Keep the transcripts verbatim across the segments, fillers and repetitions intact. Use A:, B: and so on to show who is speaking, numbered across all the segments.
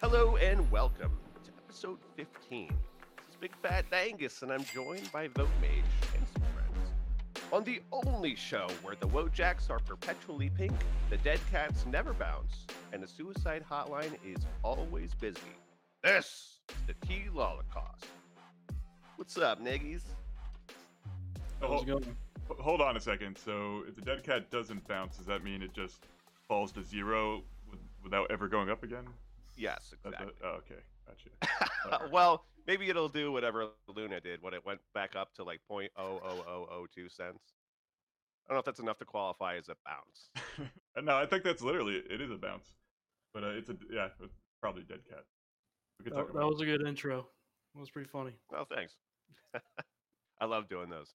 A: Hello and welcome to episode fifteen. This is Big Fat Dangus, and I'm joined by Vote Mage and some friends. On the only show where the Wojacks are perpetually pink, the dead cats never bounce, and the suicide hotline is always busy. This is the T Holocaust. What's up, niggies?
B: Oh,
C: How's it
B: hold,
C: going?
B: hold on a second. So, if the dead cat doesn't bounce, does that mean it just falls to zero with, without ever going up again?
A: Yes,
B: That- that-
A: exactly.
B: oh, okay, gotcha. Alright.
A: Well, maybe it'll do whatever Luna did when it went back up to like point oh oh oh oh two cents. I don't know if that's enough to qualify as a bounce.
B: No, I think that's literally it is a bounce, but uh, it's a yeah, it's probably dead cat. We could talk
C: That, that
B: about
C: was a good intro. It was pretty funny.
A: Well, thanks. I love doing those.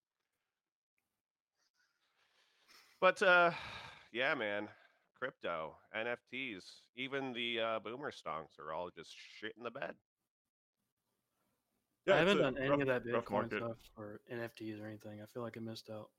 A: But uh, yeah, man, crypto, N F Ts, even the uh, boomer stonks are all just shit in the bed.
B: Yeah,
C: I
B: it's
C: haven't
B: a
C: done any
B: rough-
C: of that
B: rough
C: Bitcoin
B: market.
C: stuff or N F Ts or anything. I feel like I missed out.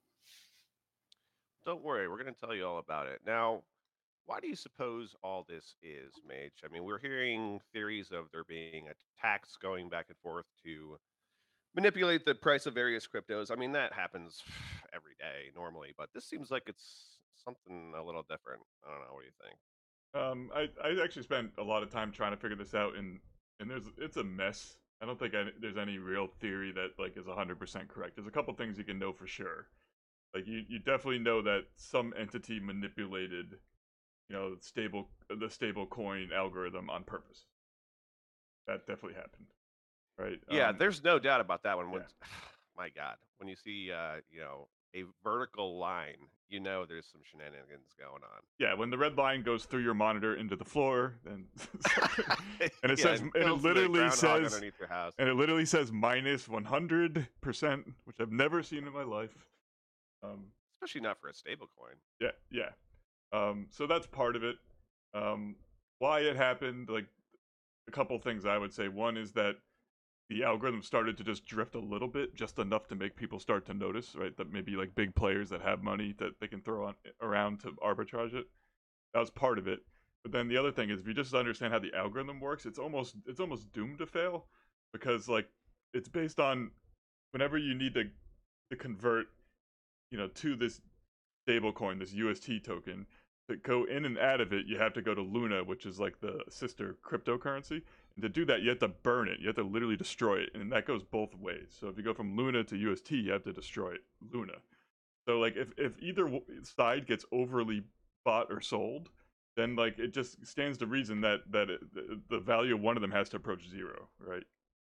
A: Don't worry, we're going to tell you all about it. Now, why do you suppose all this is, Mage? I mean, we're hearing theories of there being a tax going back and forth to manipulate the price of various cryptos. I mean, that happens every day normally, but this seems like it's something a little different. I don't know. What do you think?
B: Um, I I actually spent a lot of time trying to figure this out, and and there's it's a mess. I don't think I, there's any real theory that like is one hundred percent correct. There's a couple things you can know for sure. Like you, you definitely know that some entity manipulated, you know, stable the stable coin algorithm on purpose. That definitely happened, right?
A: Yeah,
B: Um,
A: there's no doubt about that one. When,
B: yeah.
A: my God, when you see, uh, you know, a vertical line, you know, there's some shenanigans going on.
B: Yeah, when the red line goes through your monitor into the floor, then and it
A: Yeah,
B: says and it
A: kills the
B: literally
A: groundhog
B: says
A: underneath your house.
B: and it literally says minus one hundred percent, which I've never seen in my life. Um,
A: Especially not for a stable coin.
B: yeah, yeah. Um, so that's part of it. Um, why it happened, like a couple things I would say. One is that the algorithm started to just drift a little bit, just enough to make people start to notice, right? That maybe like big players that have money that they can throw on around to arbitrage it. That was part of it. But then the other thing is, if you just understand how the algorithm works, it's almost it's almost doomed to fail, because like it's based on whenever you need to to convert, you know, to this stable coin, this U S T token, to go in and out of it, you have to go to Luna, which is like the sister cryptocurrency. And to do that, you have to burn it. You have to literally destroy it. And that goes both ways. So if you go from Luna to U S T, you have to destroy it, Luna. So like if, if either w- side gets overly bought or sold, then like it just stands to reason that, that it, the, the value of one of them has to approach zero, right?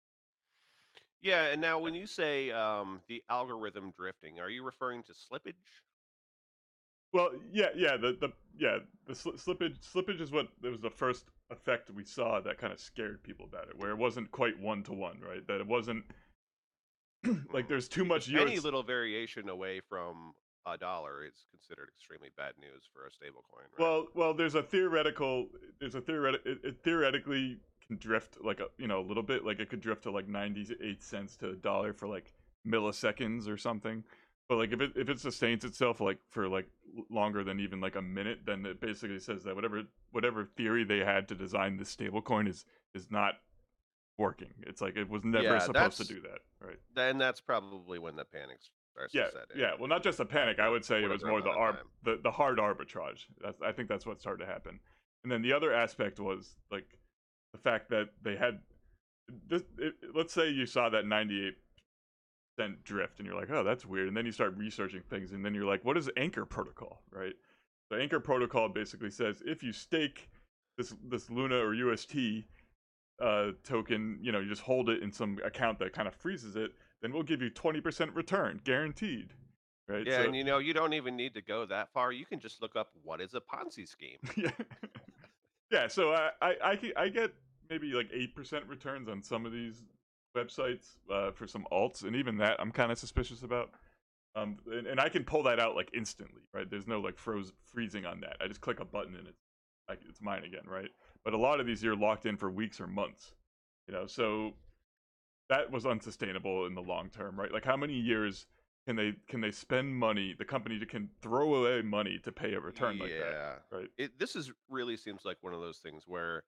A: Yeah, and now when you say um, the algorithm drifting, are you referring to slippage?
B: Well, yeah, yeah, the the yeah, the sli slippage slippage is what it was the first effect we saw that kind of scared people about it, where it wasn't quite one to one, right? That it wasn't like there's too much
A: Because any
B: U S.
A: little variation away from a dollar is considered extremely bad news for a stable coin, right?
B: Well, well, there's a theoretical, there's a theoretic, it, it theoretically can drift like a you know a little bit, like it could drift to like ninety-eight cents to a dollar for like milliseconds or something. But like if it if it sustains itself like for like l- longer than even like a minute, then it basically says that whatever whatever theory they had to design this stablecoin is is not working. It's like it was never
A: Yeah,
B: supposed to
A: that's-
B: do that, right?
A: then that's probably when the panic starts
B: Yeah,
A: to set in.
B: yeah. Well, not just a panic. I would say it was
A: Whatever
B: more the
A: amount of
B: arb
A: time.
B: the, the hard arbitrage. That's, I think that's what started to happen. And then the other aspect was like the fact that they had this. It, let's say you saw that ninety-eight cent drift, and you're like, oh, that's weird. And then you start researching things, and then you're like, what is Anchor Protocol, right? The Anchor Protocol basically says if you stake this this Luna or U S T uh, token, you know, you just hold it in some account that kind of freezes it, then we'll give you twenty percent return, guaranteed. Right?
A: Yeah,
B: So,
A: and you know, you don't even need to go that far. You can just look up what is a Ponzi scheme.
B: yeah, yeah. So I, I, I, ge- I get maybe like eight percent returns on some of these websites uh, for some alts, and even that I'm kind of suspicious about. Um, and, and I can pull that out like instantly, right? There's no like froze freezing on that. I just click a button and it's like it's mine again, right? But a lot of these you're locked in for weeks or months, you know. So that was unsustainable in the long term, right? Like how many years can they can they spend money? The company can throw away money to pay a return like that,
A: Yeah.
B: right?
A: It, this is really seems like one of those things where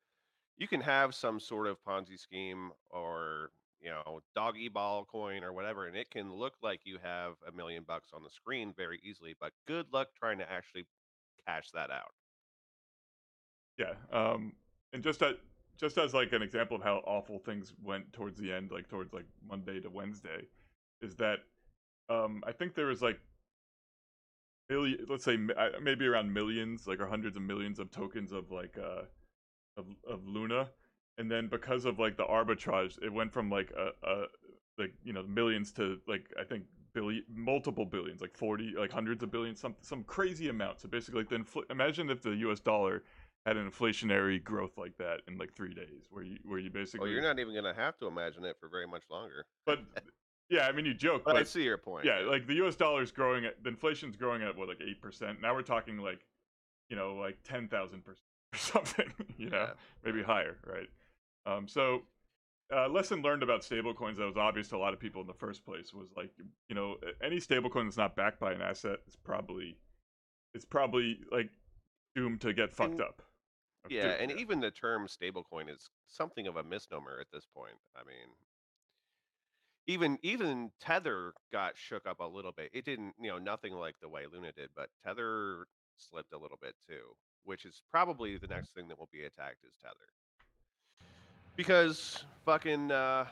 A: You can have some sort of Ponzi scheme or, you know, doggy ball coin or whatever, and it can look like you have a million bucks on the screen very easily, but good luck trying to actually cash that out.
B: Yeah. Um, and just that, just as like an example of how awful things went towards the end, like towards like Monday to Wednesday, is that um, I think there was like million, let's say m- uh, maybe around millions, like or hundreds of millions of tokens of like uh of of Luna, and then because of like the arbitrage, it went from like a, a like you know millions to like I think billion, multiple billions, like forty, like hundreds of billions, some some crazy amount. So basically, like the infl- imagine if the U S dollar had an inflationary growth like that in like three days, where you where you
A: Well,
B: basically,
A: you're not even going to have to imagine it for very much longer.
B: but yeah, I mean you joke,
A: But I
B: but
A: see your point.
B: yeah,
A: Yeah.
B: like the U S dollar is growing at the inflation's growing at what like eight percent. Now we're talking like you know like ten thousand percent or something, you know,
A: Yeah.
B: maybe higher, right? Um, so uh, lesson learned about stablecoins that was obvious to a lot of people in the first place was like you know any stablecoin that's not backed by an asset is probably it's probably like doomed to get fucked
A: And
B: up.
A: yeah,
B: Doomed,
A: and
B: yeah.
A: even the term stablecoin is something of a misnomer at this point. I mean, even even Tether got shook up a little bit. It didn't, you know, nothing like the way Luna did, but Tether slipped a little bit too, which is probably the next thing that will be attacked is Tether. Because fucking uh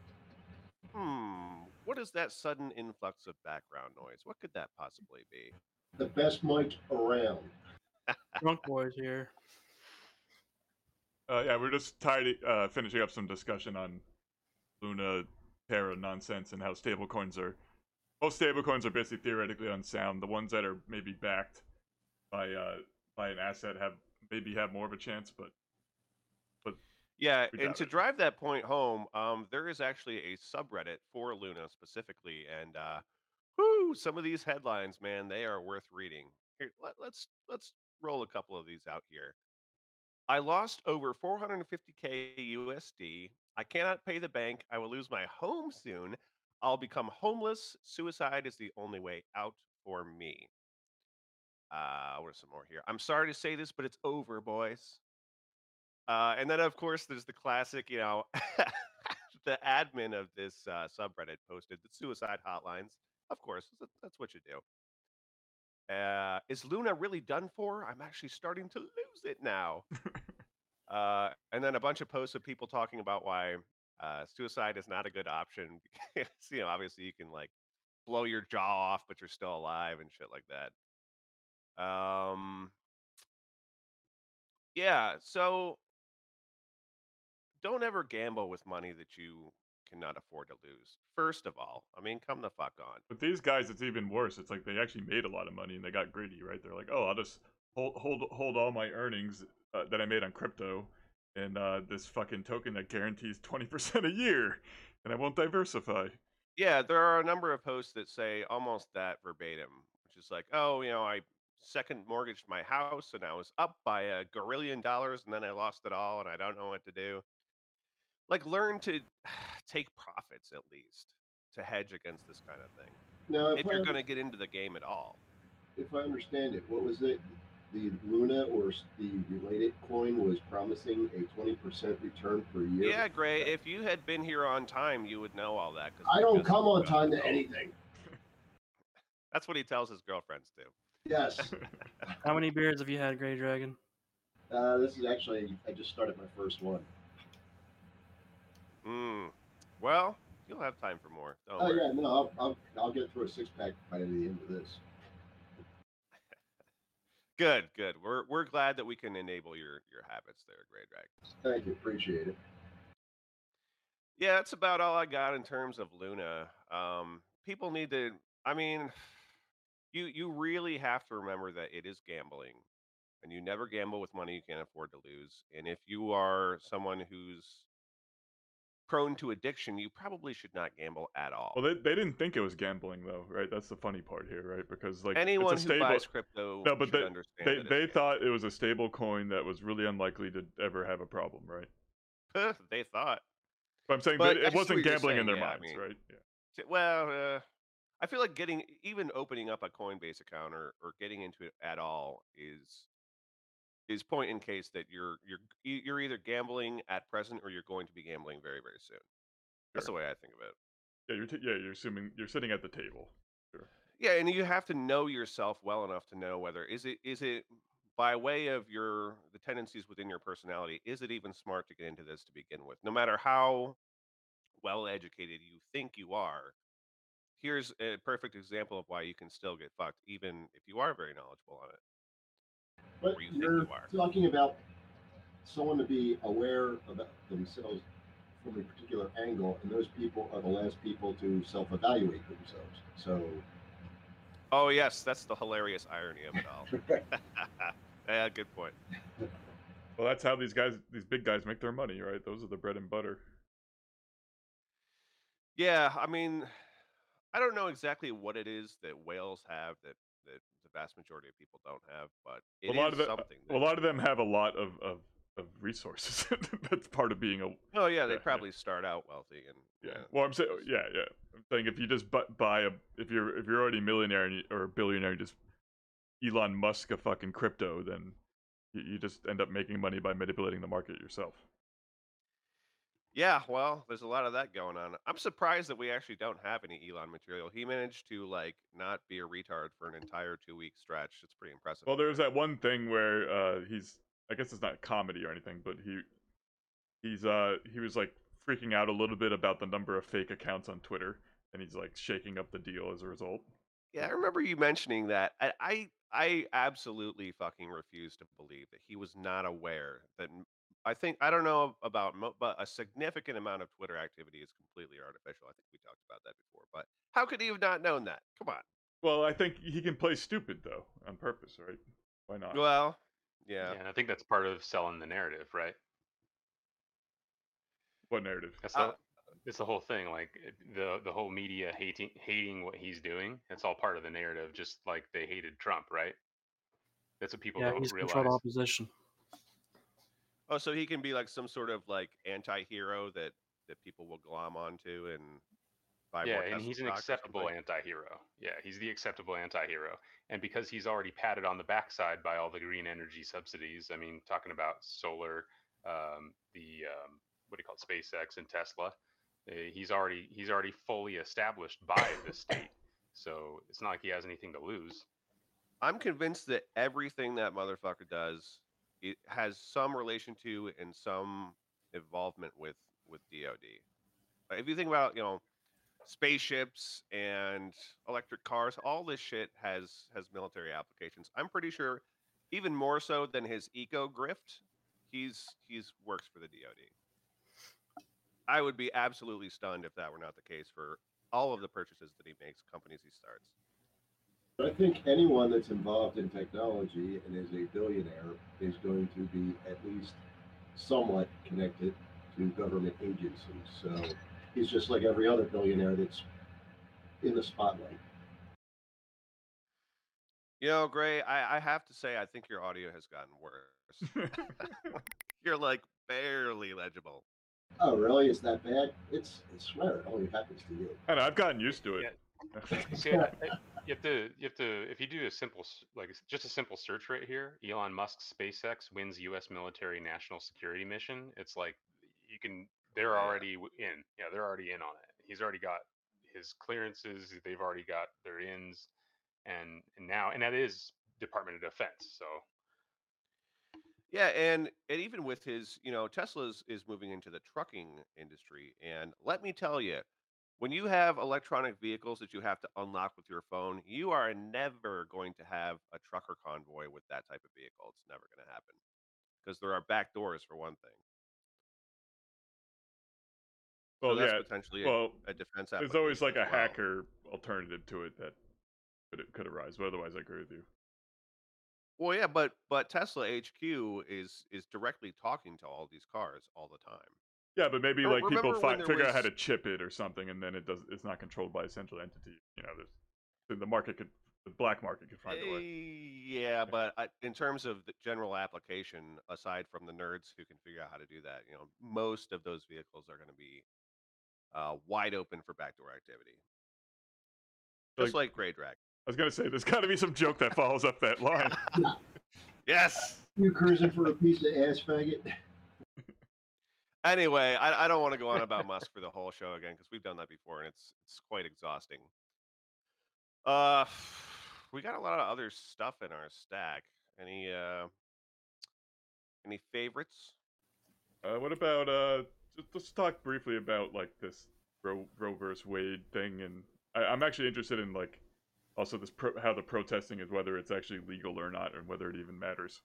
A: hmm, what is that sudden influx of background noise? What could that possibly be?
D: The best mic around.
C: Drunk boys here.
B: Uh, yeah, we're just tired uh, finishing up some discussion on Luna Terra nonsense and how stablecoins are most stablecoins are basically theoretically unsound. The ones that are maybe backed by uh, by an asset have maybe have more of a chance, but but
A: Yeah,
B: we
A: and
B: doubt
A: to
B: it.
A: drive that point home, um, there is actually a subreddit for Luna specifically, and uh, whoo, some of these headlines, man, they are worth reading. Here, let, let's let's roll a couple of these out here. I lost over four hundred fifty k U S D. I cannot pay the bank. I will lose my home soon. I'll become homeless. Suicide is the only way out for me. Uh, what are some more here? I'm sorry to say this, but it's over, boys. Uh, and then, of course, there's the classic, you know, the admin of this uh, subreddit posted the suicide hotlines. Of course, that's that's what you do. Uh, is Luna really done for? I'm actually starting to lose it now. Uh, and then a bunch of posts of people talking about why uh, suicide is not a good option because, you know, obviously you can like blow your jaw off, but you're still alive and shit like that. Um, yeah, so don't ever gamble with money that you cannot afford to lose. First of all, I mean, come the fuck on.
B: But these guys, it's even worse. It's like they actually made a lot of money and they got greedy, right? They're like, oh, I'll just hold hold hold all my earnings uh, that I made on crypto and uh, this fucking token that guarantees twenty percent a year, and I won't diversify.
A: Yeah, there are a number of posts that say almost that verbatim, which is like, oh, you know, I second mortgaged my house and I was up by a gorillion dollars and then I lost it all and I don't know what to do. Like, learn to take profits at least to hedge against this kind of thing
D: Now, if
A: if
D: I
A: you're
D: under-
A: going to get into the game at all.
D: if I understand it, what was it? The Luna or s- the related coin was promising a twenty percent return per year.
A: Yeah, Gray, if you had been here on time, you would know all that. 'cause
D: I
A: we
D: don't
A: just
D: come on
A: got
D: time to
A: told.
D: anything.
A: That's what he tells his girlfriends too.
D: Yes.
C: How many beers have you had, Grey Dragon?
D: Uh, this is actually, I just started my first one.
A: Mm. Well, you'll have time for more. Don't
D: Oh,
A: worry.
D: yeah, no, I'll, I'll, I'll get through a six pack by the end of this.
A: Good, good. We're we're glad that we can enable your your habits there, Grey Dragon.
D: Thank you. Appreciate it.
A: Yeah, that's about all I got in terms of Luna. Um, people need to. I mean, you you really have to remember that it is gambling, and you never gamble with money you can't afford to lose. And if you are someone who's prone to addiction, you probably should not gamble at all.
B: Well, they they didn't think it was gambling though, right? That's the funny part here, right? Because like
A: Anyone
B: it's a
A: who
B: stable.
A: buys crypto
B: No, but
A: should
B: they
A: understand
B: they
A: that it's
B: they
A: gambling.
B: thought it was a stable coin that was really unlikely to ever have a problem, right?
A: They thought,
B: But I'm saying
A: but
B: that
A: I
B: it
A: see
B: wasn't
A: what you're
B: gambling in
A: saying.
B: their
A: Yeah, I
B: minds,
A: mean,
B: right? Yeah.
A: t- well, uh, I feel like getting even opening up a Coinbase account or, or getting into it at all is his point in case that you're you're e- you're either gambling at present or you're going to be gambling very very soon. That's
B: Sure.
A: the way I think of it.
B: Yeah, you're t- yeah, you're assuming you're sitting at the table. Sure.
A: Yeah, and you have to know yourself well enough to know whether is it is it by way of your the tendencies within your personality, is it even smart to get into this to begin with? No matter how well educated you think you are, here's a perfect example of why you can still get fucked, even if you are very knowledgeable on it,
D: But
A: or you think
D: you're
A: you are.
D: talking about someone to be aware of themselves from a particular angle, and those people are the last people to self-evaluate themselves. So,
A: Oh yes, that's the hilarious irony of it all. Yeah, good point.
B: Well, that's how these guys, these big guys, make their money, right? Those are the bread and butter.
A: Yeah, I mean, I don't know exactly what it is that whales have that that the vast majority of people don't have, but it
B: a lot
A: is
B: of the,
A: something.
B: a
A: That,
B: lot of them have a lot of of, of resources. That's part of being a
A: oh yeah, they
B: yeah,
A: probably start out wealthy and
B: yeah. Well, I'm saying
A: just-
B: yeah, yeah. I'm saying if you just bu- buy a if you're if you're already a millionaire and you, or a billionaire, you just Elon Musk a fucking crypto, then you, you just end up making money by manipulating the market yourself.
A: Yeah, well, there's a lot of that going on. I'm surprised that we actually don't have any Elon material. He managed to like not be a retard for an entire two week stretch. It's pretty impressive.
B: Well, there's that one thing where uh, he's I guess it's not comedy or anything, but he he's uh he was like freaking out a little bit about the number of fake accounts on Twitter, and he's like shaking up the deal as a result.
A: Yeah, I remember you mentioning that. I, I I absolutely fucking refuse to believe that he was not aware that m- I think I don't know about mo- but a significant amount of Twitter activity is completely artificial. I think we talked about that before. But how could he have not known that? Come on.
B: Well, I think he can play stupid though on purpose, right? Why not?
A: Well,
E: Yeah.
A: yeah.
E: and I think that's part of selling the narrative, right?
B: What narrative?
E: That's
A: Uh,
E: the it's the whole thing. Like it- the the whole media hating hating what he's doing. It's all part of the narrative, just like they hated Trump, right? That's what people
C: Yeah,
E: don't
C: he's
E: realize.
C: controlled opposition.
A: Oh, so he can be like some sort of like anti-hero that that people will glom onto and buy
E: Yeah,
A: more
E: and
A: Tesla
E: he's an
A: stock or
E: acceptable
A: something?
E: anti-hero. Yeah, he's the acceptable anti-hero. And because he's already patted on the backside by all the green energy subsidies, I mean, talking about solar, um, the um, what do you call it, SpaceX and Tesla, uh, he's already he's already fully established by the state. So it's not like he has anything to lose.
A: I'm convinced that everything that motherfucker does it has some relation to and some involvement with with D O D. Like, if you think about, you know, spaceships and electric cars, all this shit has has military applications. I'm pretty sure even more so than his eco grift, he's he's works for the D O D. I would be absolutely stunned if that were not the case for all of the purchases that he makes, companies he starts.
D: but I think anyone that's involved in technology and is a billionaire is going to be at least somewhat connected to government agencies. So he's just like every other billionaire that's in the spotlight.
A: You know, Gray, I, I have to say, I think your audio has gotten worse. You're like barely legible.
D: Oh, really? Is that bad? It's, I swear, it only happens to you.
B: I know, I've gotten used to it.
E: See, I, I, you have to you have to if you do a simple s- like s- just a simple search right here, Elon Musk's SpaceX wins U S military national security mission. It's like you can they're
A: Yeah.
E: already w- in. Yeah, they're already in on it. He's already got his clearances. They've already got their ins, and and now and that is Department of Defense. So
A: Yeah, and and even with his, you know, Tesla's is moving into the trucking industry, and let me tell you, when you have electronic vehicles that you have to unlock with your phone, you are never going to have a trucker convoy with that type of vehicle. It's never going to happen because there are back doors for one thing. So
B: Well,
A: that's
B: yeah.
A: potentially
B: Well,
A: a, a defense
B: there's always like
A: application
B: a
A: as well.
B: hacker alternative to it that could could arise. But otherwise, I agree with you.
A: Well, yeah, but but Tesla H Q is is directly talking to all these cars all the time.
B: Yeah, but maybe
A: Re-
B: like people
A: remember when
B: fi-
A: there
B: figure out how
A: was-
B: to chip it or something, and then it does. It's not controlled by a central entity. You know, there's the market could, the black market could find a way.
A: Eh, Yeah, but I, in terms of the general application, aside from the nerds who can figure out how to do that, you know, most of those vehicles are going to be uh, wide open for backdoor activity, just
B: Like-
A: like Grey Drag.
B: I was gonna say, there's got to be some joke that follows up that line.
A: Yes,
D: You cruising for a piece of ass faggot?
A: Anyway, I, I don't want to go on about Musk for the whole show again because we've done that before and it's it's quite exhausting. Uh, we got a lot of other stuff in our stack. Any uh, any favorites?
B: Uh, what about uh? Just, let's talk briefly about like this Roe, Roe versus Wade thing, and I, I'm actually interested in like also this pro, how the protesting is, whether it's actually legal or not, and whether it even matters.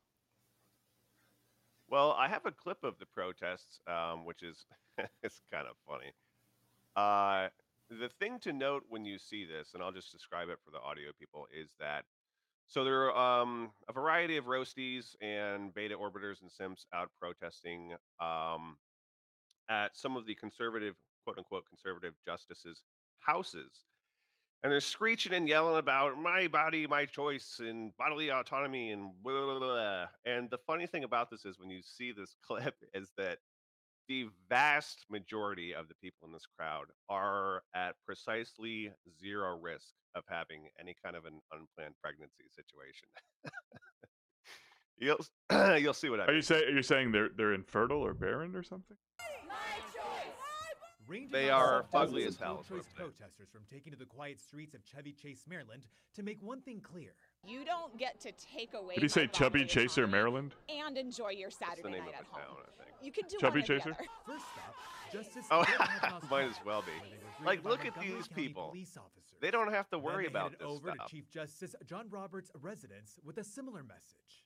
A: Well, I have a clip of the protests, um, which is it's kind of funny. Uh, the thing to note when you see this, and I'll just describe it for the audio people, is that so there are um, a variety of roasties and beta orbiters and simps out protesting um, at some of the conservative, quote unquote, conservative justices' houses. And they're screeching and yelling about my body, my choice, and bodily autonomy, and blah, blah, blah. And the funny thing about this is when you see this clip is that the vast majority of the people in this crowd are at precisely zero risk of having any kind of an unplanned pregnancy situation. you'll you'll see what I
B: Are
A: mean.
B: you say are you saying they're they're infertile or barren or something?
A: They are fugly as hell.
F: Pro-choice protesters from taking to the quiet streets of Chevy Chase, Maryland, to make one thing clear.
G: You don't get to take away.
B: Did he say
G: my
B: Chubby
G: bodily
B: Chaser,
G: autonomy
B: Maryland?
G: And enjoy your
A: That's the
G: Saturday
A: name
G: night
A: of
G: at
A: the
G: home.
A: town, I think.
G: You can do
B: Chubby
G: one or the
B: Chaser?
G: other.
F: First stop, Justice
A: Oh,
F: Bill Hadnot's
A: might as
F: home,
A: well be.
F: where they were greeted
A: Like,
F: by
A: look at
F: Montgomery
A: these
F: County
A: people.
F: police officers.
A: They don't have to
F: Then
A: worry
F: they
A: about
F: headed
A: this
F: over
A: stuff.
F: to Chief Justice John Roberts' residence with a similar message.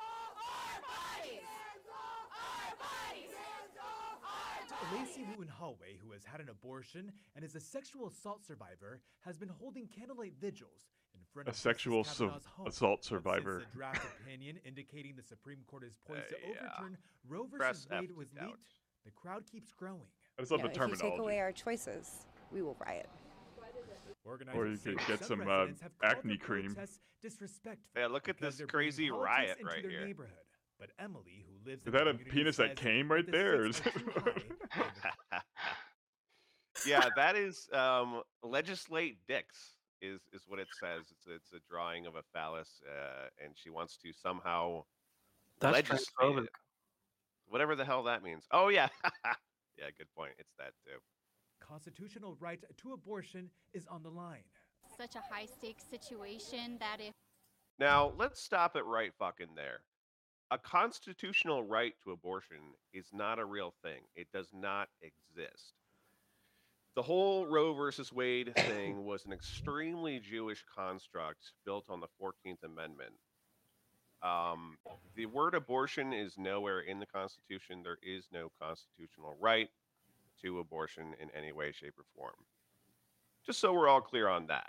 F: To Lacey Wooten Hallway, who has had an abortion and is a sexual assault survivor, has been holding candlelight vigils in front
B: A
F: of Justice
B: sexual su-
F: Kavanaugh's home.
B: assault
F: But since
B: survivor.
F: the draft opinion indicating the Supreme Court is poised to
A: Uh, yeah.
F: overturn Roe
A: Press
F: versus
A: F
F: Wade
A: to
F: was
A: doubt.
F: leaked, the crowd keeps growing.
B: I just love
H: You know,
B: the
H: if you take
B: terminology.
H: away our choices, we will riot.
F: Organizers
B: Or you
F: say
B: could get
F: some
B: some, uh,
F: residents have called
B: acne
F: the
B: cream.
F: protests disrespectful
A: Yeah, look at
F: because
A: this
F: they're bringing
A: crazy
F: politics
A: riot
F: into
A: right
F: their
A: here.
F: neighborhood. But Emily, who lives
B: Is
F: in
B: that
F: the
B: a
F: community,
B: penis that
F: says
B: came
F: that
B: right
F: the
B: there? Or is
F: stakes are too high and
A: Yeah, that is um, legislate dicks is is what it says. It's it's a drawing of a phallus, uh, and she wants to somehow
C: That's
A: legislate
C: transphobic.
A: it. Whatever the hell that means. Oh yeah, yeah, good point. It's that too.
F: constitutional right to abortion is on the line.
I: Such a high stakes situation that if
A: Now let's stop it right fucking there. A constitutional right to abortion is not a real thing. It does not exist. The whole Roe versus Wade thing was an extremely Jewish construct built on the fourteenth Amendment. Um, the word abortion is nowhere in the Constitution. There is no constitutional right to abortion in any way, shape, or form. Just so we're all clear on that.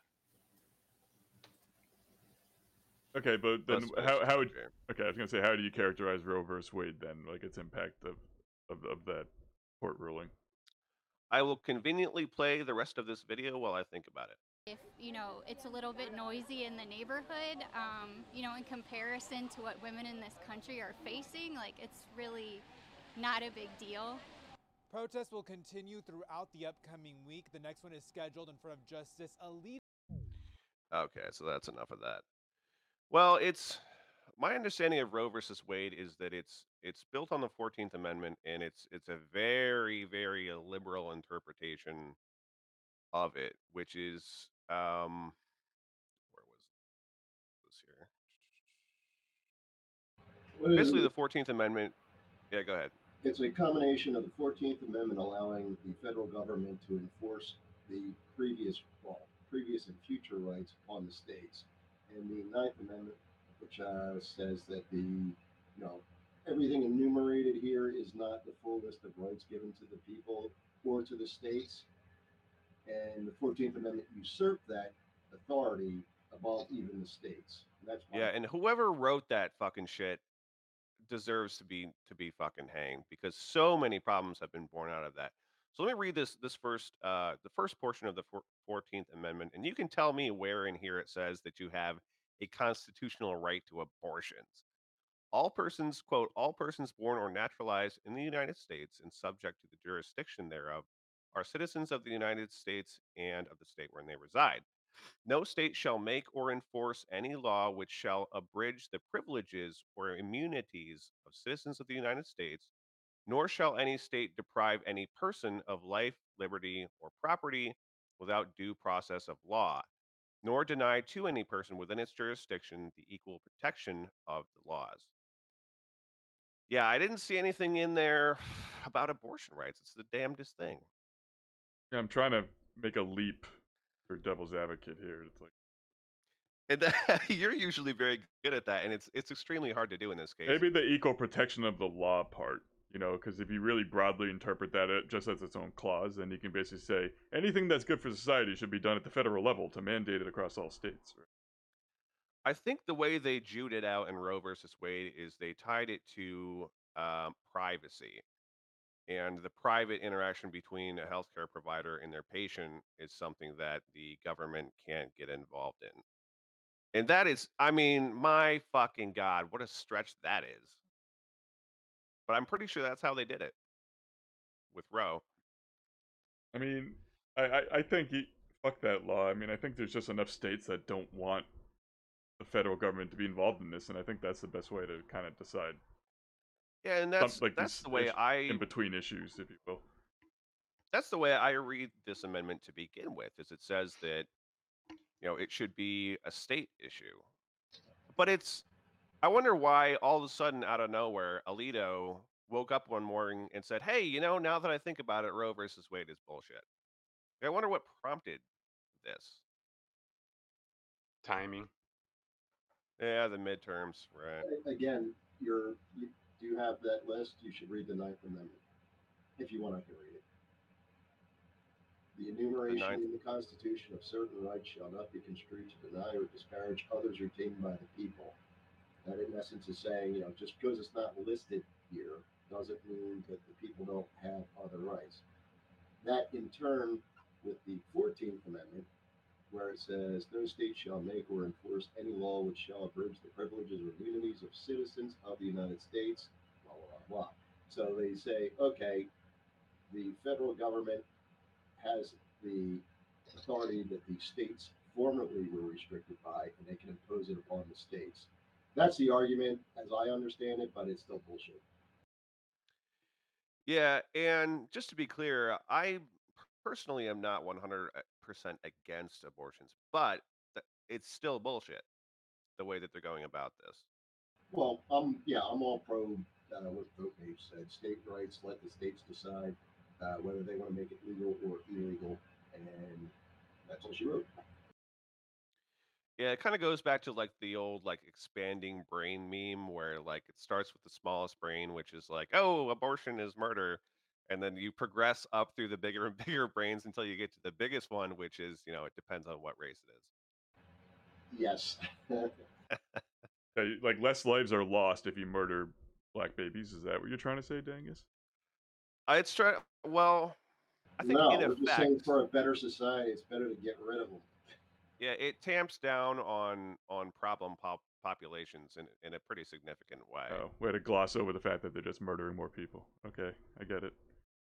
B: Okay, but then
A: That's
B: how how
A: basically
B: would
A: it.
B: okay? I was gonna say, how do you characterize Roe versus Wade then, like its impact of of, of that court ruling?
A: I will conveniently play the rest of this video while I think about it.
I: if you know it's a little bit noisy in the neighborhood, um, you know, in comparison to what women in this country are facing, like it's really not a big deal.
J: Protests will continue throughout the upcoming week. The next one is scheduled in front of Justice Alito.
A: Okay, so that's enough of that. Well, it's my understanding of Roe versus Wade is that it's it's built on the fourteenth Amendment, and it's it's a very very uh, liberal interpretation of it, which is um, where was this here?
D: What is
A: Basically,
D: it?
A: the fourteenth Amendment. Yeah, go ahead.
D: It's a combination of the fourteenth Amendment allowing the federal government to enforce the previous, well, previous and future rights upon the states, and the ninth Amendment, which uh, says that the, you know, everything enumerated here is not the full list of rights given to the people or to the states, and the fourteenth Amendment usurped that authority above even the states. And that's why
A: Yeah, and whoever wrote that fucking shit deserves to be to be fucking hanged because so many problems have been born out of that. So let me read this this first uh the first portion of the four- fourteenth Amendment, and you can tell me where in here it says that you have a constitutional right to abortions. All persons, quote, all persons born or naturalized in the United States and subject to the jurisdiction thereof are citizens of the United States and of the state wherein they reside. No state shall make or enforce any law which shall abridge the privileges or immunities of citizens of the United States, nor shall any state deprive any person of life, liberty, or property without due process of law, nor deny to any person within its jurisdiction the equal protection of the laws. Yeah, I didn't see anything in there about abortion rights. It's the damnedest thing.
B: Yeah, I'm trying to make a leap for devil's advocate here. It's like
A: And that, you're usually very good at that, and it's it's extremely hard to do in this case.
B: maybe the equal protection of the law part, you know, because if you really broadly interpret that it just as its own clause, then you can basically say anything that's good for society should be done at the federal level to mandate it across all states. Right?
A: I think the way they jewed it out in Roe versus Wade is they tied it to um, privacy. And the private interaction between a healthcare provider and their patient is something that the government can't get involved in. And that is, I mean, my fucking God, what a stretch that is. But I'm pretty sure that's how they did it with Roe.
B: I mean, I, I, I think, he, fuck that law. I mean, I think there's just enough states that don't want the federal government to be involved in this, and I think that's the best way to kind of decide.
A: Yeah, and that's
B: Some, like
A: that's
B: these
A: the way
B: ish-
A: I
B: in between issues, if you will.
A: That's the way I read this amendment to begin with. Is it says that you know it should be a state issue, but it's. I wonder why all of a sudden, out of nowhere, Alito woke up one morning and said, "Hey, you know, now that I think about it, Roe versus Wade is bullshit." I wonder what prompted this.
E: Timing.
A: Yeah, the midterms, right?
D: Again, you're, you do have that list. You should read the Ninth Amendment if you want to read it. The enumeration
A: ninth-
D: in the Constitution of certain rights shall not be construed to deny or disparage others retained by the people. That, in essence, is saying, you know, just because it's not listed here doesn't mean that the people don't have other rights. That, in turn, with the fourteenth Amendment, where it says, no state shall make or enforce any law which shall abridge the privileges or immunities of citizens of the United States, blah, blah, blah, blah. So they say, okay, the federal government has the authority that the states formerly were restricted by, and they can impose it upon the states. That's the argument, as I understand it, but it's still bullshit.
A: Yeah, and just to be clear, I personally am not one hundred percent against abortions, but th- it's still bullshit the way that they're going about this.
D: Well, um, yeah, I'm all pro uh, what VoteMage said. State rights, let the states decide uh, whether they want to make it legal or illegal, and that's all she wrote.
A: Yeah, it kind of goes back to like the old like expanding brain meme where like it starts with the smallest brain, which is like, oh, abortion is murder. And then you progress up through the bigger and bigger brains until you get to the biggest one, which is, you know, it depends on what race it is.
D: Yes.
B: Yeah, like less lives are lost if you murder black babies. Is that what you're trying to say, Dangus?
A: I it's try well, I think
D: no,
A: in
D: we're
A: effect,
D: just saying for a better society, it's better to get rid of them.
A: yeah, it tamps down on on problem pop populations in in a pretty significant way.
B: Oh, way to gloss over the fact that they're just murdering more people. Okay, I get it.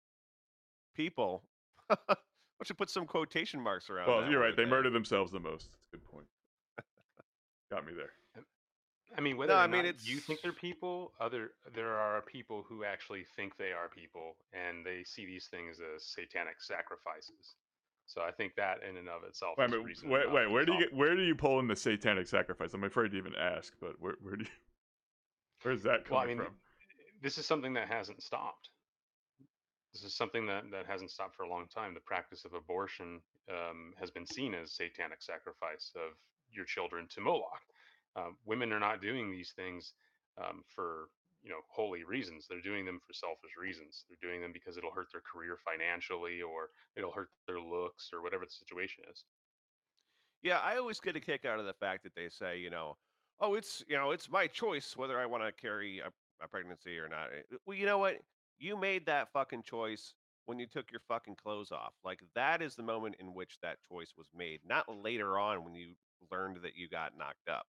A: People. Why don't you put some quotation marks around
B: Well,
A: that
B: you're
A: word
B: right. They
A: there?
B: murder themselves the most. That's a good point. Got me there.
E: I mean, whether
A: No,
E: or
A: I mean,
E: not
A: it's
E: you think they're people, other there are people who actually think they are people, and they see these things as satanic sacrifices. So I think that in and of itself
B: Wait,
E: is
B: wait,
E: reason
B: wait,
E: enough
B: wait.
E: to
B: Where do you
E: stop.
B: get? Where do you pull in the satanic sacrifice? I'm afraid to even ask, but where, where do you? Where's that
E: Well, I
B: coming
E: mean,
B: from?
E: this is something that hasn't stopped. This is something that, that hasn't stopped for a long time. The practice of abortion um, has been seen as satanic sacrifice of your children to Moloch. Um, women are not doing these things um, for you know holy reasons. They're doing them for selfish reasons. They're doing them because it'll hurt their career financially, or it'll hurt their looks, or whatever the situation is.
A: Yeah, I always get a kick out of the fact that they say, you know, oh, it's you know, it's my choice whether I want to carry a, a pregnancy or not. Eh, Well, you know what? You made that fucking choice when you took your fucking clothes off. Like that is the moment in which that choice was made, not later on when you learned that you got knocked up.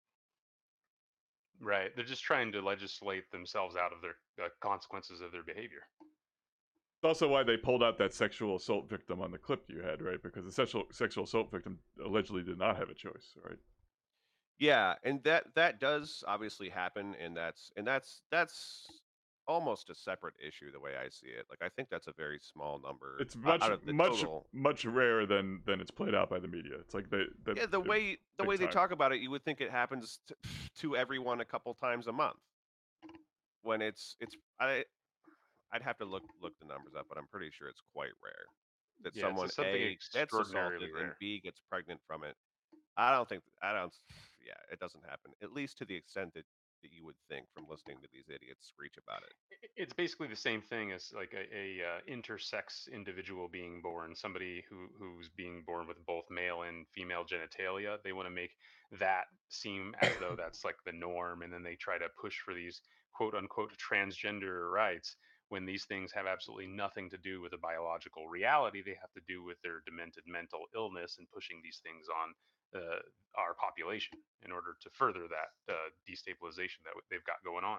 E: Right? They're just trying to legislate themselves out of their uh, consequences of their behavior.
B: It's also why they pulled out that sexual assault victim on the clip you had, right? Because the sexual sexual assault victim allegedly did not have a choice, right?
A: Yeah, and that that does obviously happen, and that's and that's that's almost a separate issue the way I see it. Like I think that's a very small number
B: It's
A: uh,
B: much
A: out of the
B: much
A: total.
B: much rarer than than it's played out by the media. It's like they, they
A: Yeah, the
B: they
A: way the
B: take
A: way they
B: time.
A: talk about it, you would think it happens to, to everyone a couple times a month. When it's it's I I'd have to look look the numbers up, but I'm pretty sure it's quite rare that
E: Yeah, it's
A: someone
E: just something
A: A gets
E: extraordinarily
A: assaulted and
E: rare.
A: B gets pregnant from it. I don't think I don't yeah, it doesn't happen. At least to the extent that, that you would think from listening to these idiots screech about it.
E: I- It's basically the same thing as like a, a uh, intersex individual being born, somebody who who's being born with both male and female genitalia. They want to make that seem as though that's like the norm, and then they try to push for these quote unquote transgender rights when these things have absolutely nothing to do with a biological reality. They have to do with their demented mental illness and pushing these things on uh, our population in order to further that uh, destabilization that they've got going on.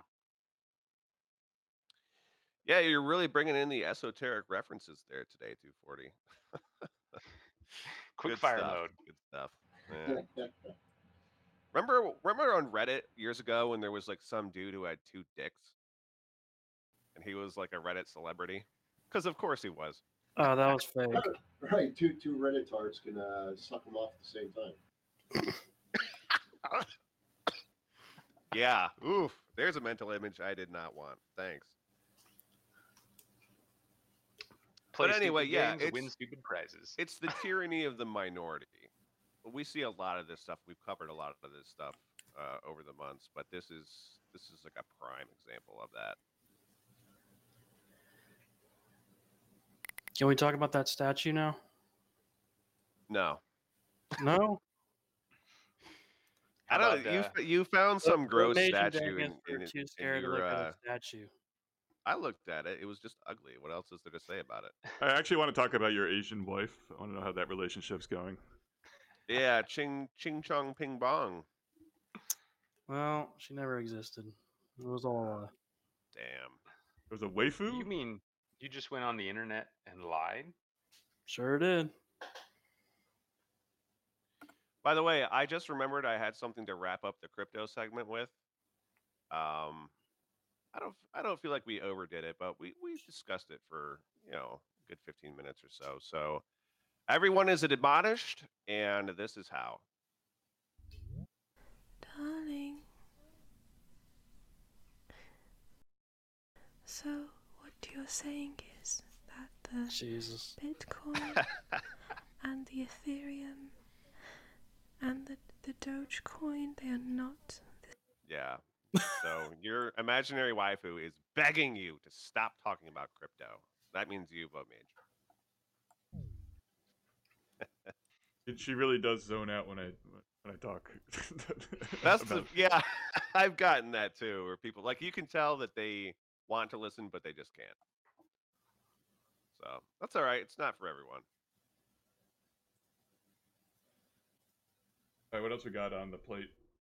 A: Yeah, you're really bringing in the esoteric references there today, two forty.
E: Quick
A: Good
E: fire
A: stuff.
E: mode.
A: Good stuff. Yeah. Remember, remember on Reddit years ago when there was like some dude who had two dicks, and he was like a Reddit celebrity, because of course he was.
C: Oh, that was fake.
D: Right, two two Reddit tarts can uh, suck them off at the same time.
A: Yeah. Oof. There's a mental image I did not want. Thanks.
E: Play
A: But anyway,
E: stupid
A: yeah,
E: games,
A: it's
E: win stupid prizes.
A: it's the tyranny of the minority. We see a lot of this stuff. We've covered a lot of this stuff uh, over the months, but this is this is like a prime example of that.
C: Can we talk about that statue now?
A: No,
C: No.
A: I
E: How
A: don't.
E: about,
A: You
E: uh,
A: f- you found some
C: What-
A: gross
C: what made you
A: statue
C: Vegas
A: in,
C: were
A: in,
C: too
A: in
C: scared to
A: your.
C: look at
A: Uh,
C: the statue.
A: I looked at it. It was just ugly. What else is there to say about it?
B: I actually want to talk about your Asian wife. I want to know how that relationship's going.
A: Yeah, ching ching chong ping bong.
C: Well, she never existed. It was all a lie.
A: Damn.
B: There's a waifu.
E: You mean you just went on the internet and lied?
C: Sure did.
A: By the way, I just remembered I had something to wrap up the crypto segment with. Um, I don't I don't feel like we overdid it, but we we discussed it for you know a good fifteen minutes or so. So everyone is admonished, and this is how.
K: Darling. So what you're saying is that the
C: Jesus.
K: Bitcoin and the Ethereum and the the Dogecoin, they are not.
A: Yeah. So your imaginary waifu is begging you to stop talking about crypto. That means you, vote mage.
B: It, she really does zone out when I when I talk.
A: That's the,
B: about-
A: yeah. I've gotten that too, where people like you can tell that they want to listen, but they just can't. So that's all right. It's not for everyone.
B: All right, what else we got on the plate?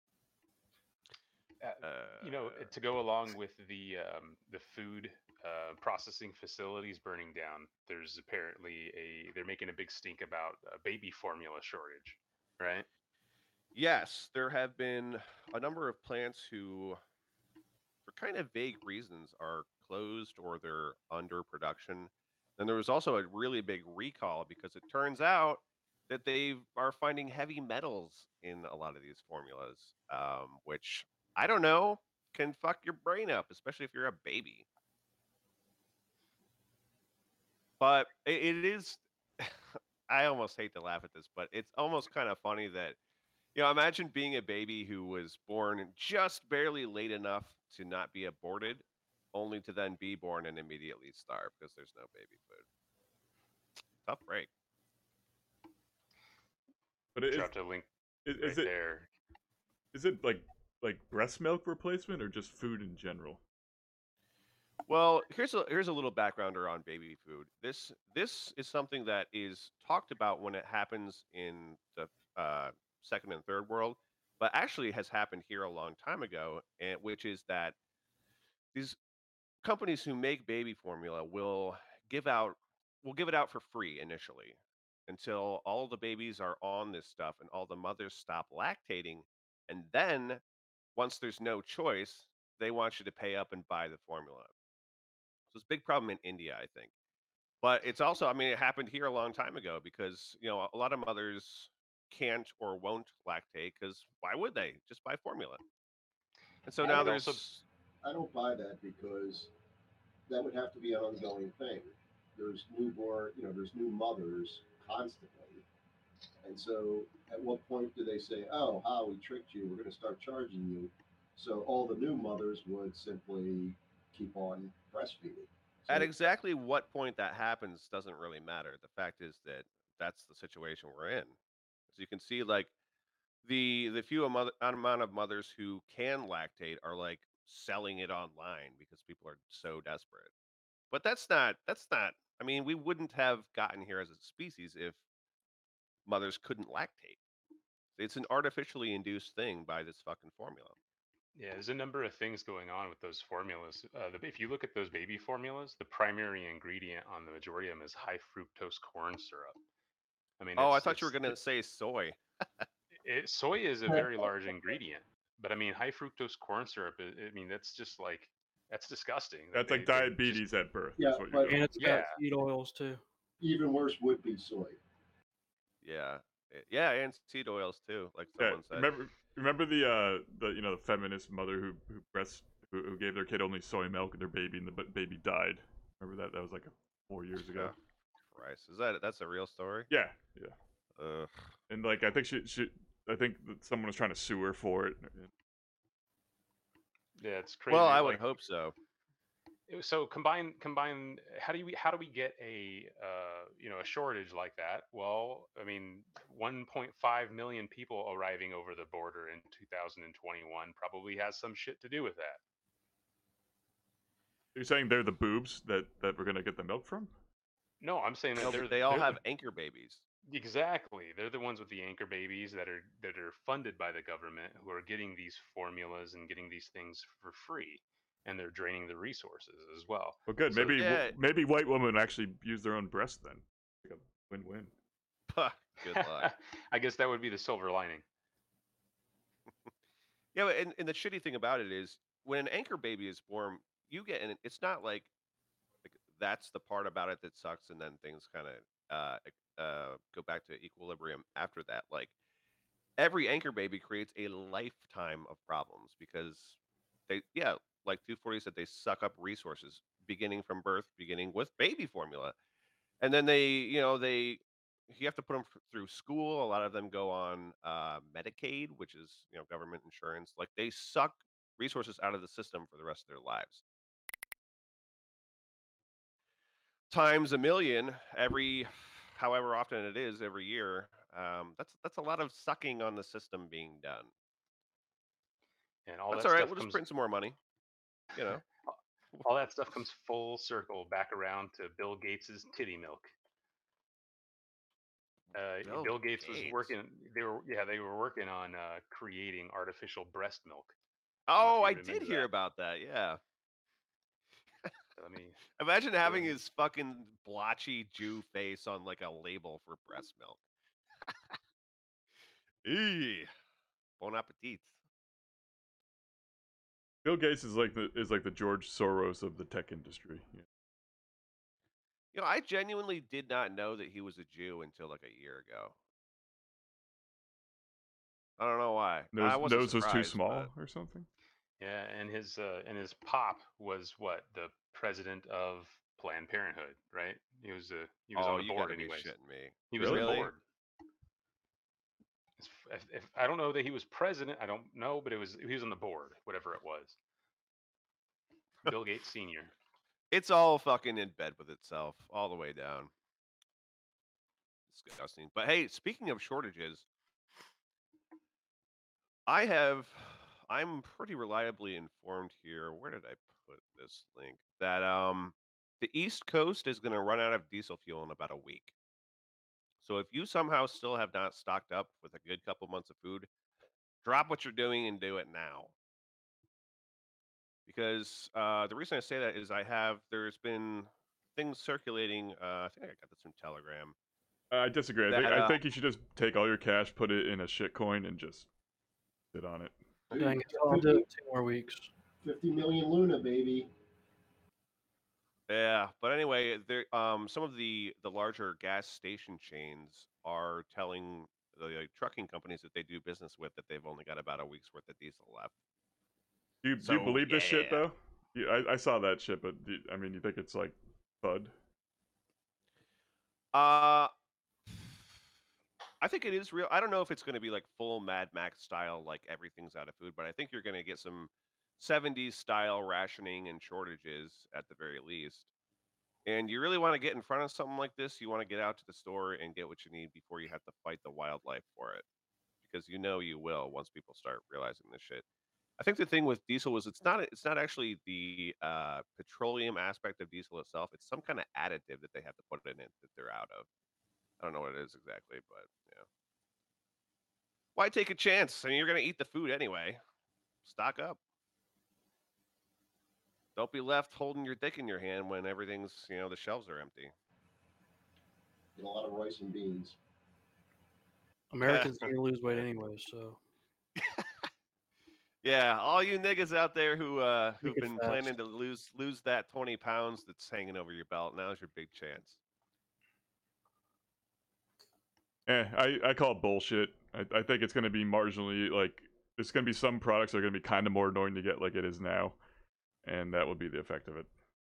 E: Uh, you know, to go along with the um, the food uh, processing facilities burning down, there's apparently a they're making a big stink about a baby formula shortage, right?
A: Yes, there have been a number of plants who, for kind of vague reasons, are closed or they're under production. And there was also a really big recall because it turns out that they are finding heavy metals in a lot of these formulas, um, which I don't know can fuck your brain up, especially if you're a baby. But it, it is. I almost hate to laugh at this, but it's almost kind of funny that. You know, imagine being a baby who was born just barely late enough to not be aborted, only to then be born and immediately starve because there's no baby food. Tough break.
B: But it is,
E: Drop the link
B: is,
E: right
B: is it
E: there.
B: is it like like breast milk replacement or just food in general?
A: Well, here's a here's a little backgrounder on baby food. This this is something that is talked about when it happens in the uh, second and third world, but actually has happened here a long time ago, and which is that these companies who make baby formula will give out we'll give it out for free initially until all the babies are on this stuff and all the mothers stop lactating, and then once there's no choice, they want you to pay up and buy the formula. So it's a big problem in India, I think. But it's also, I mean, it happened here a long time ago because, you know, a lot of mothers can't or won't lactate because why would they? Just buy formula. And so
E: I
A: now
E: would
A: there's,
E: also
D: I don't buy that because that would have to be an ongoing thing. There's newborn, you know, there's new mothers constantly. And so at what point do they say, oh, ha, we tricked you, we're going to start charging you? So all the new mothers would simply keep on breastfeeding.
A: at
D: So
A: exactly what point that happens doesn't really matter. The fact is that that's the situation we're in. As you can see, like the the few amo- amount of mothers who can lactate are like selling it online because people are so desperate. But that's not that's not. I mean, we wouldn't have gotten here as a species if mothers couldn't lactate. It's an artificially induced thing by this fucking formula.
E: Yeah, there's a number of things going on with those formulas. Uh, the, if you look at those baby formulas, the primary ingredient on the majority of them is high fructose corn syrup. I mean,
A: Oh, I
E: it's
A: thought you were
E: it's
A: gonna say soy.
E: it, soy is a very large ingredient, but I mean, high fructose corn syrup. I, I mean, that's just like that's disgusting.
B: That's
E: They,
B: like
E: they just
B: diabetes at birth.
D: Yeah,
B: That's what you're
D: but-
B: doing.
C: And it's
E: Yeah.
C: got seed oils too.
D: even worse would be soy.
A: Yeah, Eh, yeah, and seed oils too, like
B: Yeah,
A: someone said.
B: remember, remember the uh, the you know the feminist mother who who breast who, who gave their kid only soy milk and their baby and the b- baby died. Remember that? That was like four years ago.
A: Christ, is that that's a real story?
B: Yeah, yeah.
A: Ugh.
B: And like I think she she I think that someone was trying to sue her for it.
E: yeah, it's crazy.
A: Well, I would
E: like,
A: hope so.
E: it- so combine combine how do we how do we get a uh, you know a shortage like that? Well, I mean, one point five million people arriving over the border in two thousand twenty-one probably has some shit to do with that.
B: You're saying they're the boobs that that we're gonna get the milk from?
E: No, I'm saying that
A: No,
E: they're
A: but they all
E: they're
A: have
E: the,
A: anchor babies.
E: exactly they're the ones with the anchor babies that are that are funded by the government who are getting these formulas and getting these things for free, and they're draining the resources as well.
B: Well, good.
E: So-
B: Maybe
A: Yeah.
B: maybe white women actually use their own breasts then. Like a win-win.
A: Puh, Good luck.
E: I guess that would be the silver lining.
A: Yeah, but and, and the shitty thing about it is when an anchor baby is born, you get and it's not like like that's the part about it that sucks, and then things kind of uh ec- uh go back to equilibrium after that. Like every anchor baby creates a lifetime of problems because they yeah, like two forty said, they suck up resources beginning from birth, beginning with baby formula, and then they you know they you have to put them through school. A lot of them go on uh, Medicaid, which is you know government insurance. Like they suck resources out of the system for the rest of their lives. Times a million every, however often it is every year. Um, that's that's a lot of sucking on the system being done.
E: And all
A: That's
E: that
A: all right.
E: stuff
A: We'll just
E: comes
A: print some more money. You know.
E: all that stuff comes full circle back around to Bill Gates's titty milk. Uh,
A: Bill
E: Bill Gates was
A: Gates.
E: working. They were yeah they were working on uh, creating artificial breast milk.
A: Oh,
E: you
A: I
E: remember
A: did hear
E: that.
A: about that. Yeah.
E: Let me.
A: Imagine having his fucking blotchy Jew face on like a label for breast milk. Eee. Bon appetit.
B: Bill Gates is like the is like the George Soros of the tech industry. Yeah.
A: You know, I genuinely did not know that he was a Jew until like a year ago. I don't know why. I
B: Nose,
A: wasn't
B: nose was too
A: surprised,
B: small
A: but-
B: or something.
E: Yeah, and his uh, and his pop was what the president of Planned Parenthood, right? He was uh, he was
A: oh,
E: on the
A: you
E: board
A: gotta be
E: anyways.
A: shitting me.
E: He was on
A: Really?
E: the board. If, if, I don't know that he was president. I don't know, but it was he was on the board, whatever it was. Bill Gates Senior.
A: It's all fucking in bed with itself, all the way down. Disgusting. But hey, speaking of shortages, I have, I'm pretty reliably informed here. Where did I put this link? That um, the East Coast is going to run out of diesel fuel in about a week. So if you somehow still have not stocked up with a good couple months of food, drop what you're doing and do it now. Because uh, the reason I say that is I have, there's been things circulating. Uh, I think I got this from Telegram.
B: I disagree. I think,
A: That,
B: I
A: uh,
B: think you should just take all your cash, put it in a shit coin, and just sit on it.
C: Dang it, I'll do it two more weeks.
D: fifty million Luna, baby.
A: Yeah, but anyway, there um some of the the larger gas station chains are telling the like, trucking companies that they do business with that they've only got about a week's worth of diesel left.
B: Do you, do
A: So,
B: you believe this shit
A: yeah.
B: though? You, I, I saw that shit, but do, I mean, you think it's like bud?
A: Uh, I think it is real. I don't know if it's going to be like full Mad Max style, like everything's out of food, but I think you're going to get some seventies style rationing and shortages at the very least. And you really want to get in front of something like this, you want to get out to the store and get what you need before you have to fight the wildlife for it. Because you know you will once people start realizing this shit. I think the thing with diesel is it's not it's not actually the uh, petroleum aspect of diesel itself. It's some kind of additive that they have to put in it that they're out of. I don't know what it is exactly, but yeah. Why take a chance? I mean, you're gonna eat the food anyway. Stock up. Don't be left holding your dick in your hand when everything's, you know, the shelves are empty.
D: Get a lot of rice and beans.
C: Americans are gonna lose weight anyway, so
A: Yeah, all you niggas out there who uh, who've
C: Make it
A: been
C: fast.
A: planning to lose lose that twenty pounds that's hanging over your belt, now's your big chance.
B: Eh, I, I call it bullshit. I, I think it's going to be marginally, like, there's going to be some products that are going to be kind of more annoying to get like it is now. And that will be the effect of it.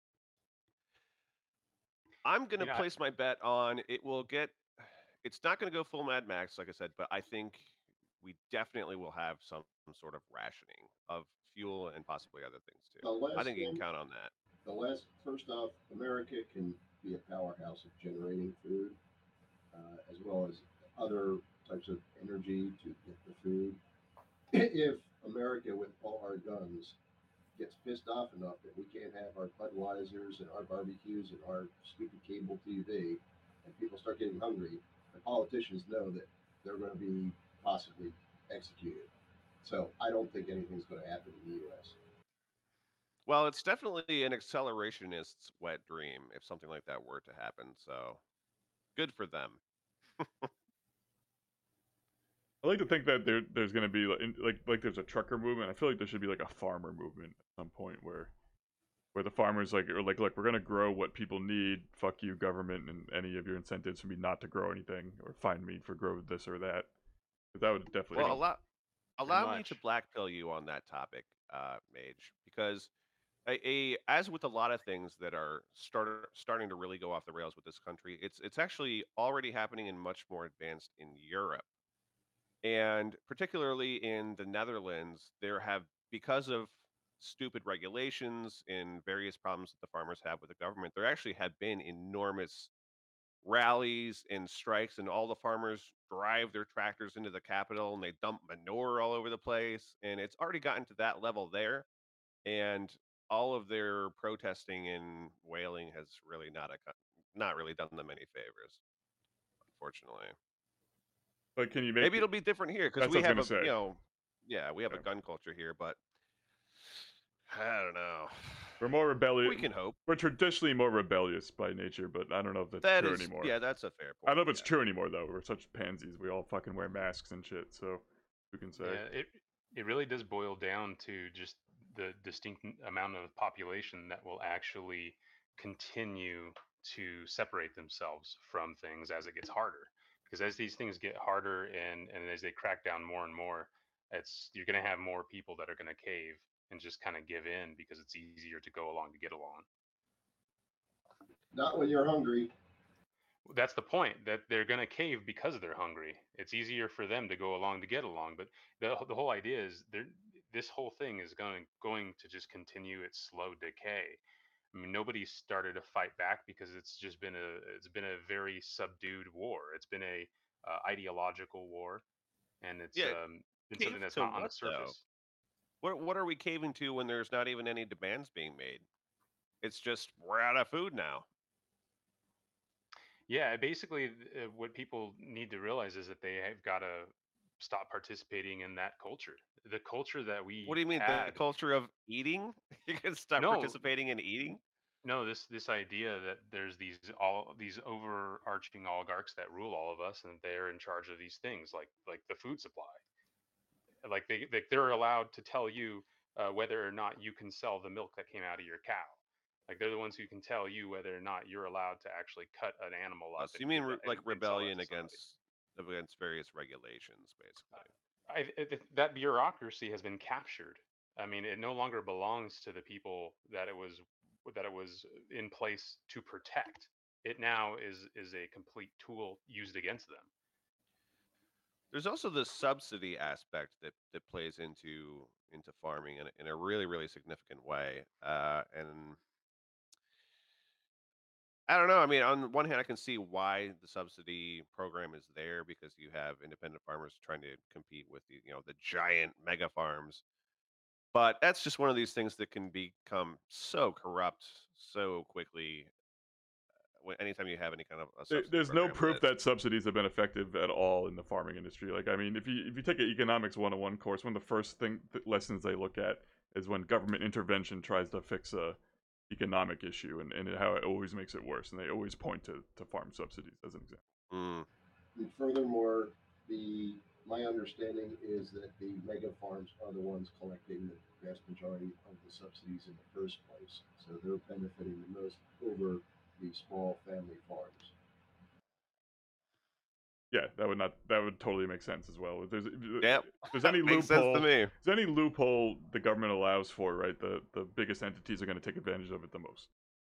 A: I'm gonna
E: You know, I-
A: place my bet on it will get. It's not gonna go full Mad Max, like I said, but I think we definitely will have some sort of rationing of fuel and possibly other things too.
D: The last
A: I think you can
D: thing-
A: count on that.
D: The last, first off, America can be a powerhouse of generating food, uh, as well as other types of energy to get the food. If America, with all our guns, gets pissed off enough that we can't have our Budweisers and our barbecues and our stupid cable T V, and people start getting hungry, the politicians know that they're going to be possibly executed. So I don't think anything's going to happen in the U S.
A: Well, it's definitely an accelerationist's wet dream if something like that were to happen. So good for them.
B: I like to think that there there's going to be like, in- like like there's a trucker movement. I feel like there should be like a farmer movement at some point where where the farmers like are like, look, we're going to grow what people need. Fuck you, government, and any of your incentives for me not to grow anything or find me for grow this or that. 'Cause that would definitely.
A: Well, allow allow me
E: much.
A: to blackpill you on that topic, uh, Mage, because a, a as with a lot of things that are starter, starting to really go off the rails with this country, it's it's actually already happening and much more advanced in Europe. And particularly in the Netherlands, there have, because of stupid regulations and various problems that the farmers have with the government, there actually have been enormous rallies and strikes, and all the farmers drive their tractors into the capital and they dump manure all over the place. And it's already gotten to that level there. And all of their protesting and wailing has really not a, not really done them any favors, unfortunately.
B: But can you make
A: Maybe
B: it-
A: it'll be different here because
B: That's
A: we
B: what I
A: have a,
B: was gonna say.
A: you know, yeah, we have
B: Yeah.
A: a gun culture here, but I don't know.
B: We're more rebellious.
A: We can hope.
B: We're traditionally more rebellious by nature, but I don't know if that's
A: That
B: true
A: is,
B: anymore.
A: yeah, that's a fair point.
B: I don't know if it's
A: yeah.
B: true anymore though. We're such pansies. We all fucking wear masks and shit. So who can say?
E: Yeah, it it really does boil down to just the distinct n- amount of population that will actually continue to separate themselves from things as it gets harder. Because as these things get harder and and as they crack down more and more, it's you're going to have more people that are going to cave and just kind of give in because it's easier to go along to get along.
D: Not when you're hungry.
E: That's the point, that they're going to cave because they're hungry. It's easier for them to go along to get along, but the the whole idea is there this whole thing is going going to just continue its slow decay. I mean, nobody started a fight back because it's just been a it's been a very subdued war. It's been a uh, ideological war, and it's
A: Yeah,
E: um, been
A: cave
E: something that's
A: to
E: not on the
A: what, though?
E: surface.
A: What what are we caving to when there's not even any demands being made? It's just we're out of food now.
E: Yeah, basically, uh, what people need to realize is that they have got to stop participating in that culture. The culture that we
A: What do you mean
E: had,
A: the culture of eating? You can stop
E: No.
A: participating in eating?
E: No, this this idea that there's these all these overarching oligarchs that rule all of us, and they're in charge of these things like like the food supply. Like they they they're allowed to tell you uh, whether or not you can sell the milk that came out of your cow. Like they're the ones who can tell you whether or not you're allowed to actually cut an animal
A: Uh,
E: up
A: so
E: and
A: you mean
E: give
A: re-
E: that,
A: like
E: and, and sell that
A: rebellion
E: to somebody.
A: against against various regulations, basically?
E: I, it, that bureaucracy has been captured. I mean, it no longer belongs to the people that it was that it was in place to protect. It now is is a complete tool used against them.
A: There's also the subsidy aspect that that plays into into farming in, a- in a really really significant way. Uh, and I don't know. I mean, on one hand, I can see why the subsidy program is there because you have independent farmers trying to compete with the you know the giant mega farms. But that's just one of these things that can become so corrupt so quickly. When anytime you have any kind of a
B: There,
A: subsidy
B: there's no
A: program,
B: proof
A: that's
B: that subsidies have been effective at all in the farming industry. Like, I mean, if you if you take an economics one oh one course, one of the first thing th- lessons they look at is when government intervention tries to fix a economic issue, and, and how it always makes it worse. And they always point to, to farm subsidies as an example.
A: mm,
D: And furthermore, the my understanding is that the mega farms are the ones collecting the vast majority of the subsidies in the first place. So they're benefiting the most over the small family farms.
B: Yeah, that would not that would totally make sense as well. If there's if
A: yep,
B: there's any
A: makes sense to
B: loophole,
A: me.
B: if there's any loophole the government allows for, right? The the biggest entities are going to take advantage of it the most.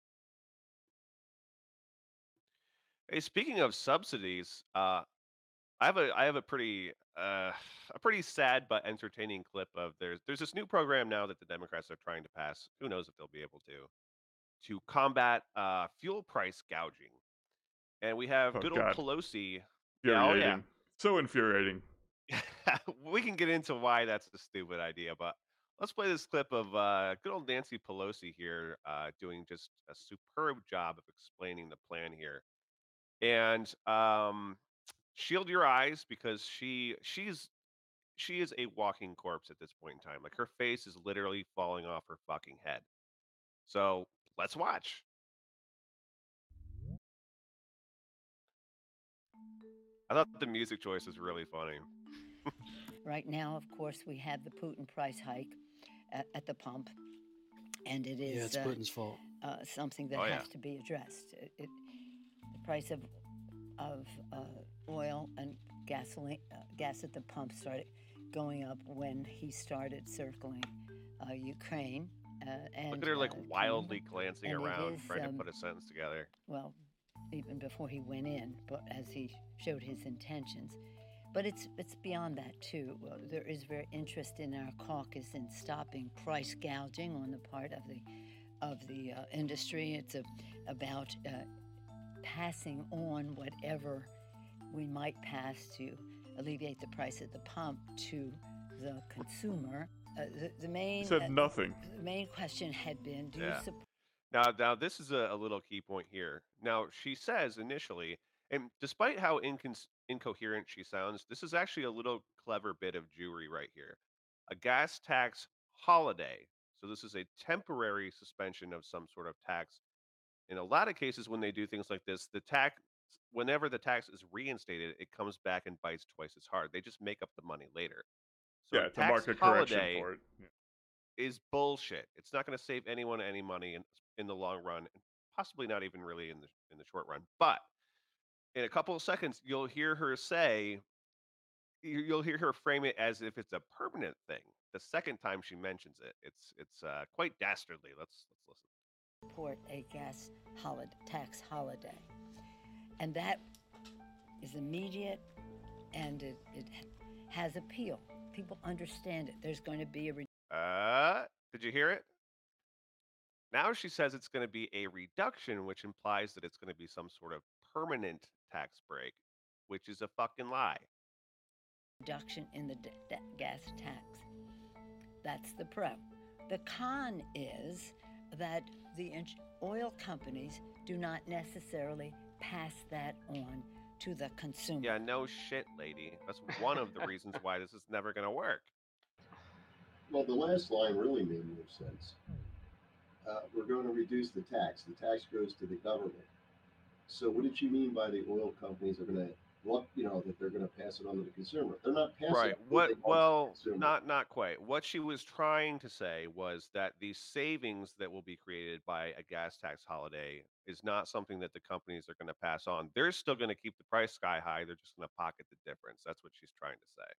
A: Hey, speaking of subsidies, uh, I have a I have a pretty uh, a pretty sad but entertaining clip of there's there's this new program now that the Democrats are trying to pass. Who knows if they'll be able to to combat uh, fuel price gouging. And we have
B: Oh
A: good old
B: God,
A: Pelosi. Yeah, oh yeah.
B: infuriating, so infuriating.
A: We can get into why that's a stupid idea, but let's play this clip of uh, good old Nancy Pelosi here uh, doing just a superb job of explaining the plan here. And um, shield your eyes because she she's she is a walking corpse at this point in time. Like her face is literally falling off her fucking head. So let's watch. I thought the music choice was really funny.
L: Right now, of course, we have the Putin price hike at, at the pump, and it is
C: Yeah, it's
L: uh,
C: Putin's fault.
L: uh, something that
A: Oh,
L: has
A: yeah.
L: to be addressed. It, it, the price of of uh, oil and gasoline, uh, gas at the pump started going up when he started circling uh, Ukraine. Uh, and
A: Look at her like
L: uh,
A: wildly
L: Canada.
A: glancing
L: And it
A: around,
L: is,
A: trying
L: um,
A: to put a sentence together.
L: Well, even before he went in, but as he showed his intentions. But it's it's beyond that too. Uh, there is very interest in our caucus in stopping price gouging on the part of the of the uh, industry. It's a, about uh, passing on whatever we might pass to alleviate the price at the pump to the consumer. Uh, the, the main
B: He said
L: uh,
B: nothing.
L: The main question had been: do
A: Yeah.
L: you support?
A: Now, now this is a, a little key point here. Now, she says initially, and despite how incons- incoherent she sounds, this is actually a little clever bit of Jewry right here. A gas tax holiday. So this is a temporary suspension of some sort of tax. In a lot of cases, when they do things like this, the tax, whenever the tax is reinstated, it comes back and bites twice as hard. They just make up the money later. So
B: Yeah,
A: a
B: it's a
A: tax
B: market correction
A: holiday
B: for it. Yeah.
A: is bullshit. It's not going to save anyone any money in, in the long run, and possibly not even really in the in the short run. But in a couple of seconds, you'll hear her say, you- you'll hear her frame it as if it's a permanent thing. The second time she mentions it, it's it's uh, quite dastardly. Let's let's listen.
L: Support a gas holiday, tax holiday, and that is immediate, and it, it has appeal. People understand it. There's going to be a re-
A: Uh, did you hear it? Now she says it's going to be a reduction, which implies that it's going to be some sort of permanent tax break, which is a fucking lie.
L: reduction in the d- d- gas tax. That's the pro. The con is that the ins- oil companies do not necessarily pass that on to the consumer.
A: Yeah, no shit, lady. That's one of the reasons why this is never going to work.
D: Well, the last line really made no sense. uh, we're going to reduce the tax. The tax goes to the government. So what did she mean by the oil companies are going to, what, you know, that they're going to pass it on to the consumer? They're not passing
A: Right.
D: anything
A: What?
D: on to the
A: Well,
D: consumer.
A: not not quite. What she was trying to say was that the savings that will be created by a gas tax holiday is not something that the companies are going to pass on. They're still going to keep the price sky high. They're just going to pocket the difference. That's what she's trying to say.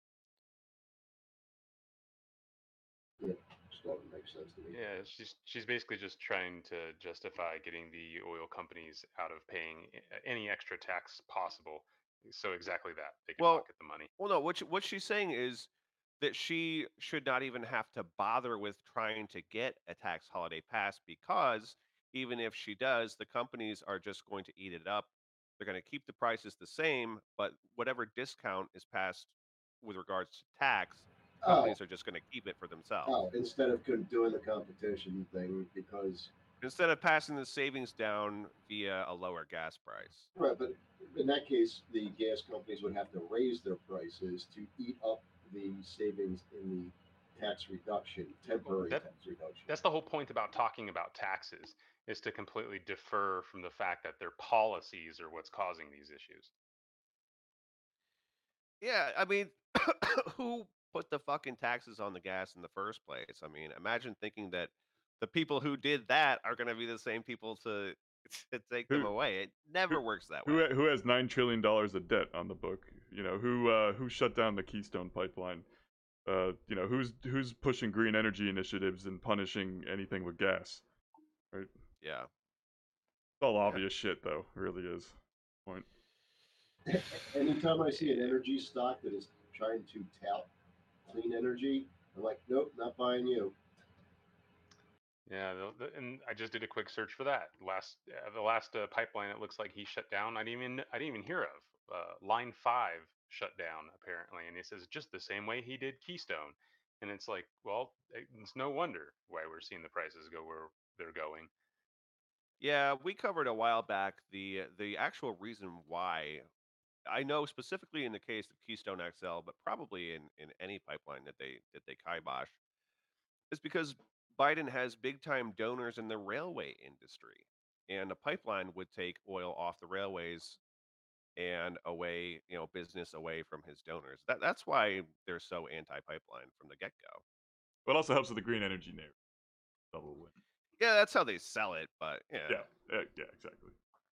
D: Yeah, starting to make sense to me.
E: Yeah, she's she's basically just trying to justify getting the oil companies out of paying a- any extra tax possible. So exactly that, they can
A: Well,
E: pocket the money.
A: well, no. What she, what she's saying is that she should not even have to bother with trying to get a tax holiday pass because even if she does, the companies are just going to eat it up. They're going to keep the prices the same, but whatever discount is passed with regards to tax,
D: Oh,
A: companies are just going to keep it for themselves.
D: oh, instead of con- doing the competition thing, because,
A: Instead of passing the savings down via a lower gas price.
D: right, but in that case, the gas companies would have to raise their prices to eat up the savings in the tax reduction, temporary
E: That,
D: tax reduction.
E: that's the whole point about talking about taxes, is to completely defer from the fact that their policies are what's causing these issues.
A: Yeah, I mean, who put the fucking taxes on the gas in the first place? I mean, imagine thinking that the people who did that are going to be the same people to to take them
B: Who
A: away. It
B: who
A: never works that
B: who
A: way.
B: ha- who has nine trillion dollars of debt on the book? You know, who uh, who shut down the Keystone pipeline? Uh, you know, who's who's pushing green energy initiatives and punishing anything with gas? Right?
A: Yeah.
B: It's all
A: Yeah.
B: obvious shit, though. It really is. Point.
D: Anytime I see an energy stock that is trying to tout clean energy, I'm like, nope, not buying you.
E: Yeah, the, the, and I just did a quick search for that. Last uh, the last uh, pipeline it looks like he shut down. I didn't even I didn't even hear of. Uh, Line five shut down apparently, and he says just the same way he did Keystone. And it's like, well, it- it's no wonder why we're seeing the prices go where they're going.
A: Yeah, we covered a while back the the actual reason why. I know specifically in the case of Keystone X L, but probably in, in any pipeline that they that they kibosh, is because Biden has big time donors in the railway industry, and a pipeline would take oil off the railways and away, you know, business away from his donors. That that's why they're so anti pipeline from the get go.
B: But it also helps with the green energy narrative. Double win.
A: Yeah, that's how they sell it, but yeah,
B: Yeah, yeah, yeah, exactly.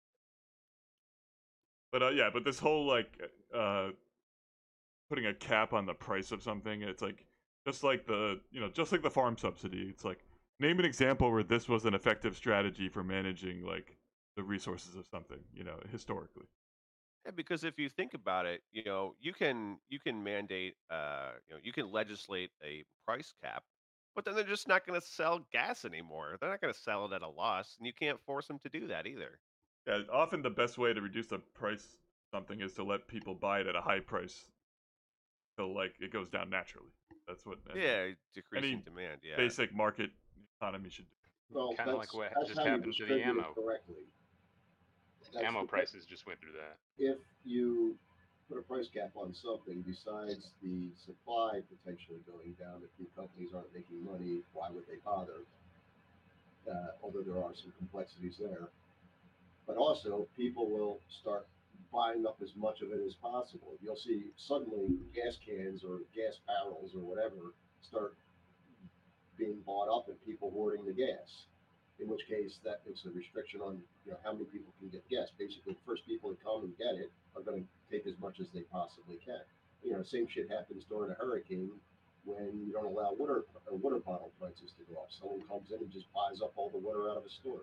B: But uh, yeah, but this whole like uh, putting a cap on the price of something, it's like just like the you know just like the farm subsidy. It's like name an example where this was an effective strategy for managing like the resources of something. You know, historically.
A: Yeah, because if you think about it, you know, you can you can mandate, uh, you know, you can legislate a price cap, but then they're just not going to sell gas anymore. They're not going to sell it at a loss, and you can't force them to do that either.
B: Yeah, often the best way to reduce the price of something is to let people buy it at a high price, so like it goes down naturally. That's what any,
A: Yeah, decreasing
B: any
A: demand. Yeah,
B: basic market economy should do.
D: Well,
E: Kind of
D: that's,
E: like what
D: that's
E: just
D: how you
E: happened to the
D: distribute
E: ammo.
D: it correctly. That's
E: Ammo
D: the-
E: prices just went through that.
D: If you put a price cap on something, besides the supply potentially going down, if the companies aren't making money, why would they bother? Uh, although there are some complexities there. But also, people will start buying up as much of it as possible. You'll see suddenly gas cans or gas barrels or whatever start being bought up and people hoarding the gas. In which case, that puts a restriction on you know how many people can get gas. Basically, the first people to come and get it are going to take as much as they possibly can. You know, same shit happens during a hurricane when you don't allow water uh, water bottle prices to go up. Someone comes in and just buys up all the water out of a store.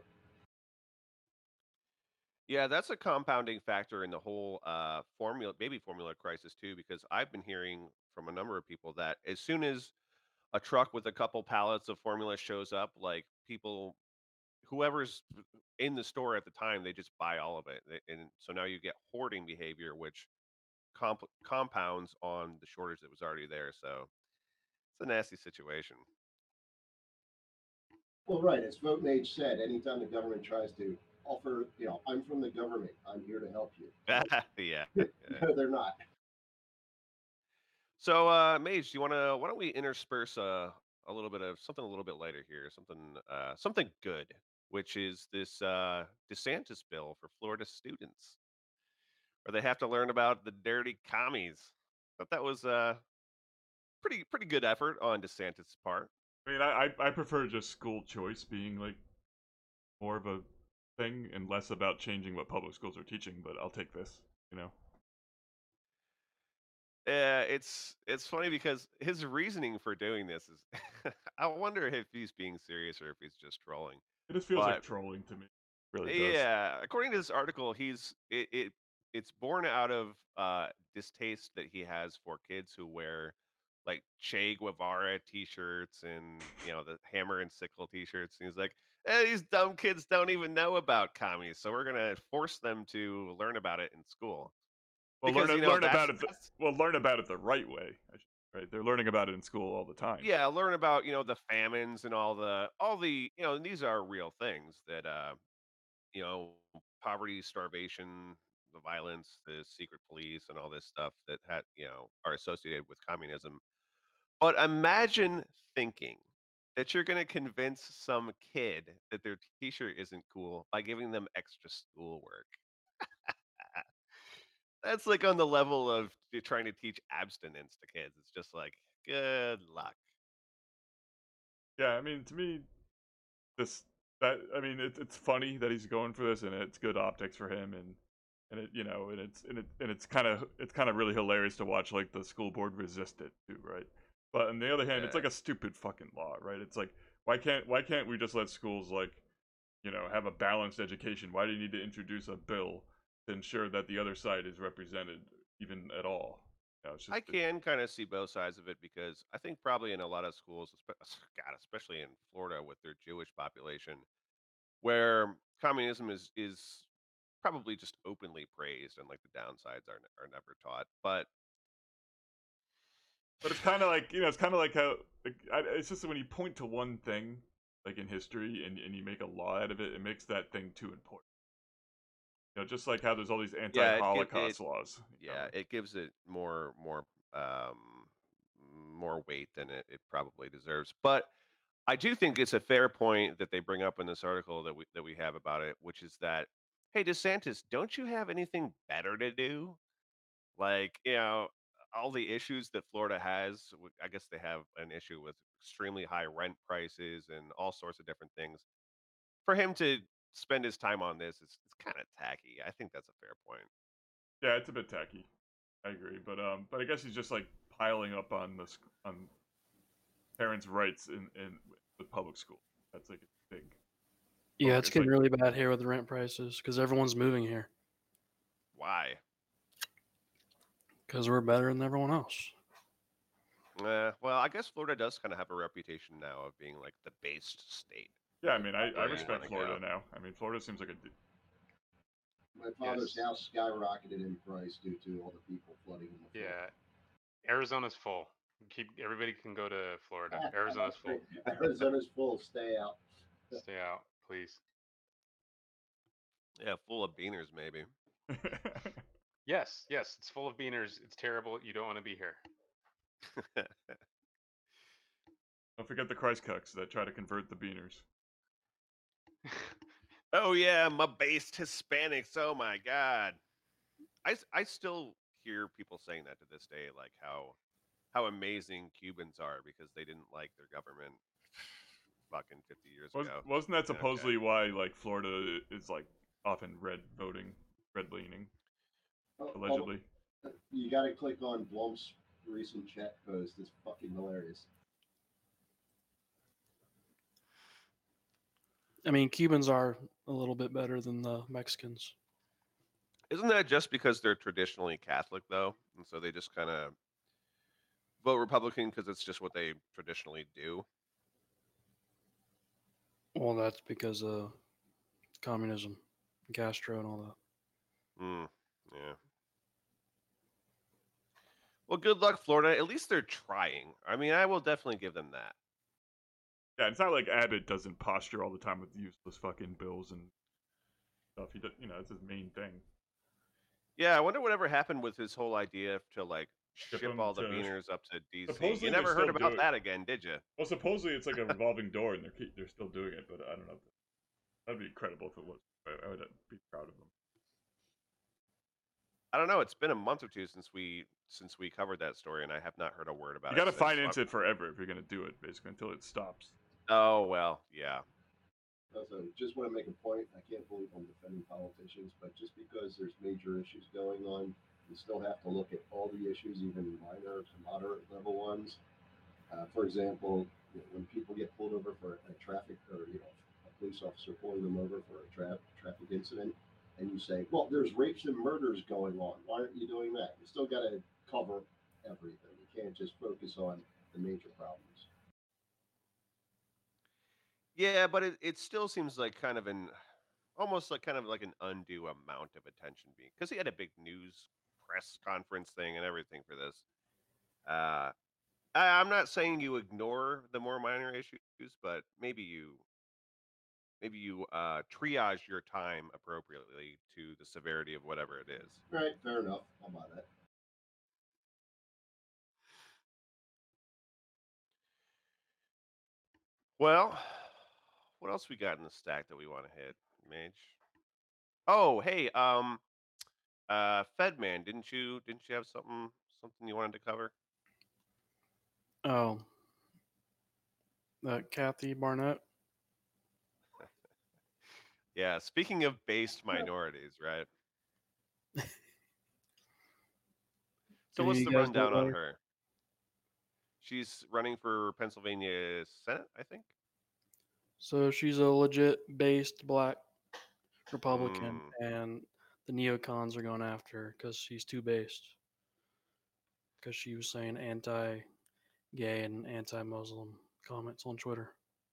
A: yeah, that's a compounding factor in the whole uh, formula, baby formula crisis too. Because I've been hearing from a number of people that as soon as a truck with a couple pallets of formula shows up, like people whoever's in the store at the time, they just buy all of it, They- and so now you get hoarding behavior, which comp- compounds on the shortage that was already there. So it's a nasty situation.
D: Well, right. As VoteMage said, anytime the government tries to offer, you know, I'm from the government, I'm here to help you.
A: yeah.
D: No, they're not.
A: So, uh, Mage, do you want to? Why don't we intersperse a a little bit of something a little bit lighter here, something uh, something good, which is this uh, DeSantis bill for Florida students, where they have to learn about the dirty commies. But that was a pretty pretty good effort on DeSantis' part.
B: I mean, I I I prefer just school choice being like more of a thing and less about changing what public schools are teaching. But I'll take this, you know.
A: Yeah, it's it's funny because his reasoning for doing this is, I wonder if he's being serious or if he's just trolling.
B: It just feels like
A: But
B: trolling to me. It really does.
A: yeah, according to this article, he's it, it it's born out of uh distaste that he has for kids who wear like Che Guevara t-shirts and you know the hammer and sickle t-shirts. And he's like, eh, these dumb kids don't even know about commies, so we're gonna force them to learn about it in school.
B: Well,
A: Because,
B: learn,
A: you know,
B: learn
A: that's-
B: about it. The,
A: that's-
B: well, learn about it the right way. I should- Right? They're learning about it in school all the time.
A: Yeah, learn about you know the famines and all the all the you know and these are real things that uh you know poverty, starvation, the violence, the secret police, and all this stuff that had you know are associated with communism. But imagine thinking that you're going to convince some kid that their t-shirt isn't cool by giving them extra schoolwork. That's like on the level of t- trying to teach abstinence to kids. It's just like, good luck.
B: Yeah, I mean, to me, this that I mean, it's it's funny that he's going for this, and it's good optics for him, and and it you know, and it's and it and it's kind of it's kind of really hilarious to watch like the school board resist it too, right? But on the other hand, it's
A: Yeah.
B: like a stupid fucking law, right? It's like why can't why can't we just let schools like you know have a balanced education? Why do you need to introduce a bill to ensure that the other side is represented even at all? You know, it's just,
A: I can kind of see both sides of it because I think probably in a lot of schools, espe- God, especially in Florida with their Jewish population, where communism is is probably just openly praised and like the downsides are are never taught. But
B: But it's kind of like you know, it's kind of like how like, I, it's just that when you point to one thing, like in history, and and you make a law out of it, it makes that thing too important. You know, just like how there's all these
A: yeah, it,
B: anti-Holocaust
A: it,
B: laws. you know.
A: yeah, it gives it more more um more weight than it, it probably deserves. But I do think it's a fair point that they bring up in this article that we that we have about it, which is that, hey, DeSantis, don't you have anything better to do? Like, you know, all the issues that Florida has, w- I guess they have an issue with extremely high rent prices and all sorts of different things. For him to spend his time on this, it's, it's kind of tacky. I think that's a fair point.
B: Yeah, it's a bit tacky. I agree, but um, but I guess he's just like piling up on the sc- on parents' rights in in the public school. That's like a big.
C: Yeah,
B: focus.
C: it's getting
B: Like,
C: really bad here with the rent prices because everyone's moving here
A: Why?
C: because we're better than everyone else.
A: Uh, well, I guess Florida does kind of have a reputation now of being like the based state.
B: yeah, I mean, I, I
A: Where you
B: respect
A: wanna
B: Florida
A: go.
B: now. I mean, Florida seems like a. d-
D: My father's
E: Yes.
D: house skyrocketed in price due to all the people flooding in the
E: Yeah, Arizona's full. Keep everybody can go to Florida.
D: flood.
E: Arizona's full.
D: Arizona's full. Stay out.
E: Stay out, please.
A: Yeah, full of beaners, maybe.
E: Yes, yes, it's full of beaners. It's terrible. You don't want to be here.
B: Don't forget the Christ cucks that try to convert the beaners.
A: Oh yeah, my based Hispanics. Oh my God. I, s- I still hear people saying that to this day, like how how amazing Cubans are because they didn't like their government fucking fifty years
B: Was,
A: ago.
B: wasn't that
A: Yeah, okay.
B: supposedly why like Florida is like often red voting, red leaning,
D: Oh, oh,
B: allegedly?
D: you got to click on Blum's recent chat post. It's fucking hilarious.
C: I mean, Cubans are a little bit better than the Mexicans.
A: Isn't that just because they're traditionally Catholic though, and so they just kind of vote Republican because it's just what they traditionally do?
C: Well, that's because of communism, Castro, and all that.
A: Mm, yeah. Well, good luck, Florida. At least they're trying. I mean, I will definitely give them that.
B: Yeah, it's not like Abbott doesn't posture all the time with useless fucking bills and stuff. He does, you know, it's his main thing.
A: Yeah, I wonder whatever happened with his whole idea to like
B: ship,
A: Ship
B: them
A: all the
B: to-
A: beaners up to D C.
B: Supposedly
A: You
B: they're
A: never heard
B: still
A: about
B: doing-
A: that again, did you?
B: Well, supposedly it's like a revolving door, and they're keep, they're still doing it, but I don't know. That'd be incredible if it was. I, I would be proud of them.
A: I don't know. It's been a month or two since we since we covered that story, and I have not heard a word about
B: You
A: it.
B: got to
A: since, so
B: finance
A: I'm-
B: it forever if you're gonna do it, basically, until it stops.
A: Oh well, yeah.
D: Also, just want to make a point. I can't believe I'm defending politicians, but just because there's major issues going on, you still have to look at all the issues, even minor to moderate level ones. Uh, for example, you know, when people get pulled over for a traffic, or you know, a police officer pulling them over for a tra- traffic incident, and you say, "Well, there's rapes and murders going on. Why aren't you doing that?" You still got to cover everything. You can't just focus on the major problems.
A: Yeah, but it, it still seems like kind of an almost like kind of like an undue amount of attention being because he had a big news press conference thing and everything for this. Uh, I, I'm not saying you ignore the more minor issues, but maybe you maybe you uh, triage your time appropriately to the severity of whatever it is.
D: Right, fair enough. How about that?
A: Well, what else we got in the stack that we want to hit, Mage? Oh, hey, um, uh, Fedman, didn't you didn't you have something something you wanted to cover?
C: Oh, that Kathy Barnett.
A: Yeah, speaking of based minorities, right? So
C: Do
A: what's
C: you
A: the
C: guys know
A: rundown
C: about
A: on
C: her?
A: her? She's running for Pennsylvania Senate, I think.
C: So she's a legit based black Republican,
A: Mm.
C: and the neocons are going after her because she's too based. Because she was saying anti-gay and anti-Muslim comments on Twitter.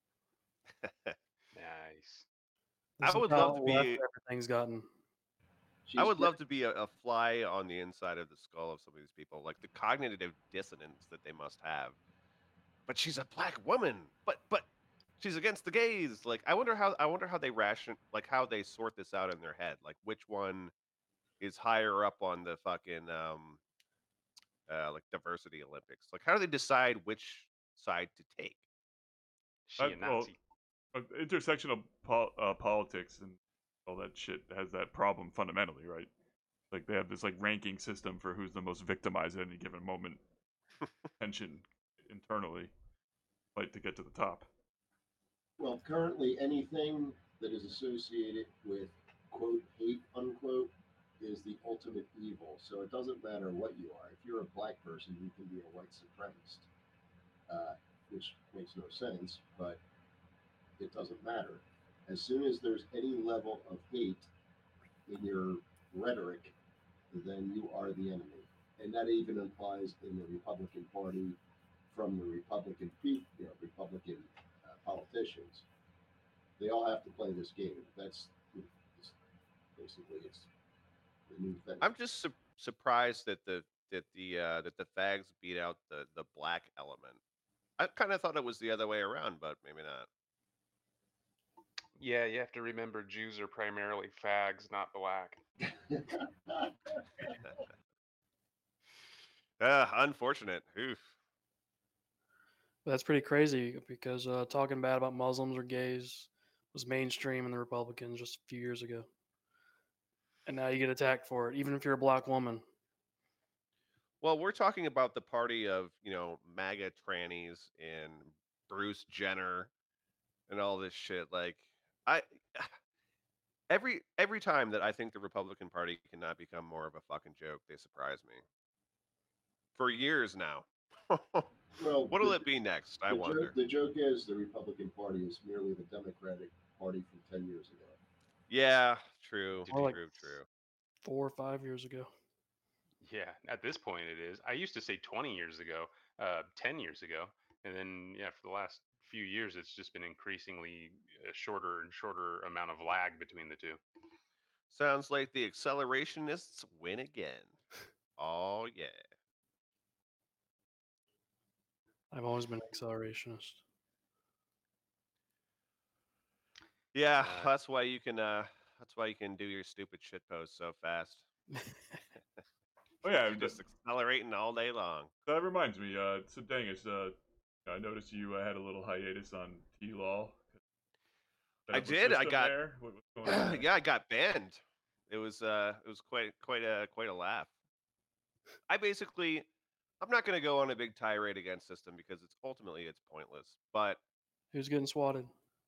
E: Nice.
A: I
C: This is
A: would
C: how
A: love to
C: left
A: be.
C: everything's gotten.
A: I would love to be a, a fly on the inside of the skull of some of these people, like the cognitive dissonance that they must have. But she's a black woman. But but she's against the gays. Like I wonder how I wonder how they ration like how they sort this out in their head. Like which one is higher up on the fucking um uh like diversity Olympics? Like how do they decide which side to take?
E: She
B: Uh,
E: a
B: well,
E: Nazi.
B: uh, intersectional pol- uh, politics and all that shit has that problem fundamentally, right? Like they have this like ranking system for who's the most victimized at any given moment. Tension internally, fight to get to the top.
D: Well, currently anything that is associated with quote hate unquote is the ultimate evil. So it doesn't matter what you are. If you're a black person, you can be a white supremacist, uh, which makes no sense, but it doesn't matter. As soon as there's any level of hate in your rhetoric, then you are the enemy. And that even applies in the Republican Party from the Republican pe- you know, Republican uh, politicians. They all have to play this game. That's it's, basically it's the new thing.
A: I'm just su- surprised that the that the uh, that the fags beat out the the black element. I kind of thought it was the other way around, but maybe not.
E: Yeah, you have to remember Jews are primarily fags, not black.
A: Uh, unfortunate. Oof.
C: That's pretty crazy because uh, talking bad about Muslims or gays was mainstream in the Republicans just a few years ago. And now you get attacked for it, even if you're a black woman.
A: Well, we're talking about the party of, you know, MAGA trannies and Bruce Jenner and all this shit. Like, I every every time that I think the Republican Party cannot become more of a fucking joke, they surprise me. For years now.
D: Well,
A: What'll
D: the-
A: it be next? I
D: the
A: wonder.
D: Joke, the joke is the Republican Party is merely the Democratic Party from ten years ago.
A: Yeah, true,
C: More like
A: true, true.
C: four or five years ago.
E: Yeah, at this point it is. I used to say twenty years ago, uh, ten years ago, and then yeah, for the last few years, it's just been increasingly a shorter and shorter amount of lag between the two.
A: Sounds like the accelerationists win again. Oh yeah.
C: I've always been an accelerationist.
A: Yeah,
E: Uh,
A: that's why you can uh that's why you can do your stupid shit posts so fast.
B: Oh yeah,
A: You're just accelerating all day long.
B: That reminds me. Uh, so Dangus, uh, I noticed you uh, had a little hiatus on T-Law.
A: I did. I got.
B: What, what's going on there?
A: Yeah, I got banned. It was uh, it was quite quite a quite a laugh. I basically, I'm not going to go on a big tirade against system because it's ultimately it's pointless. But
C: who's getting swatted?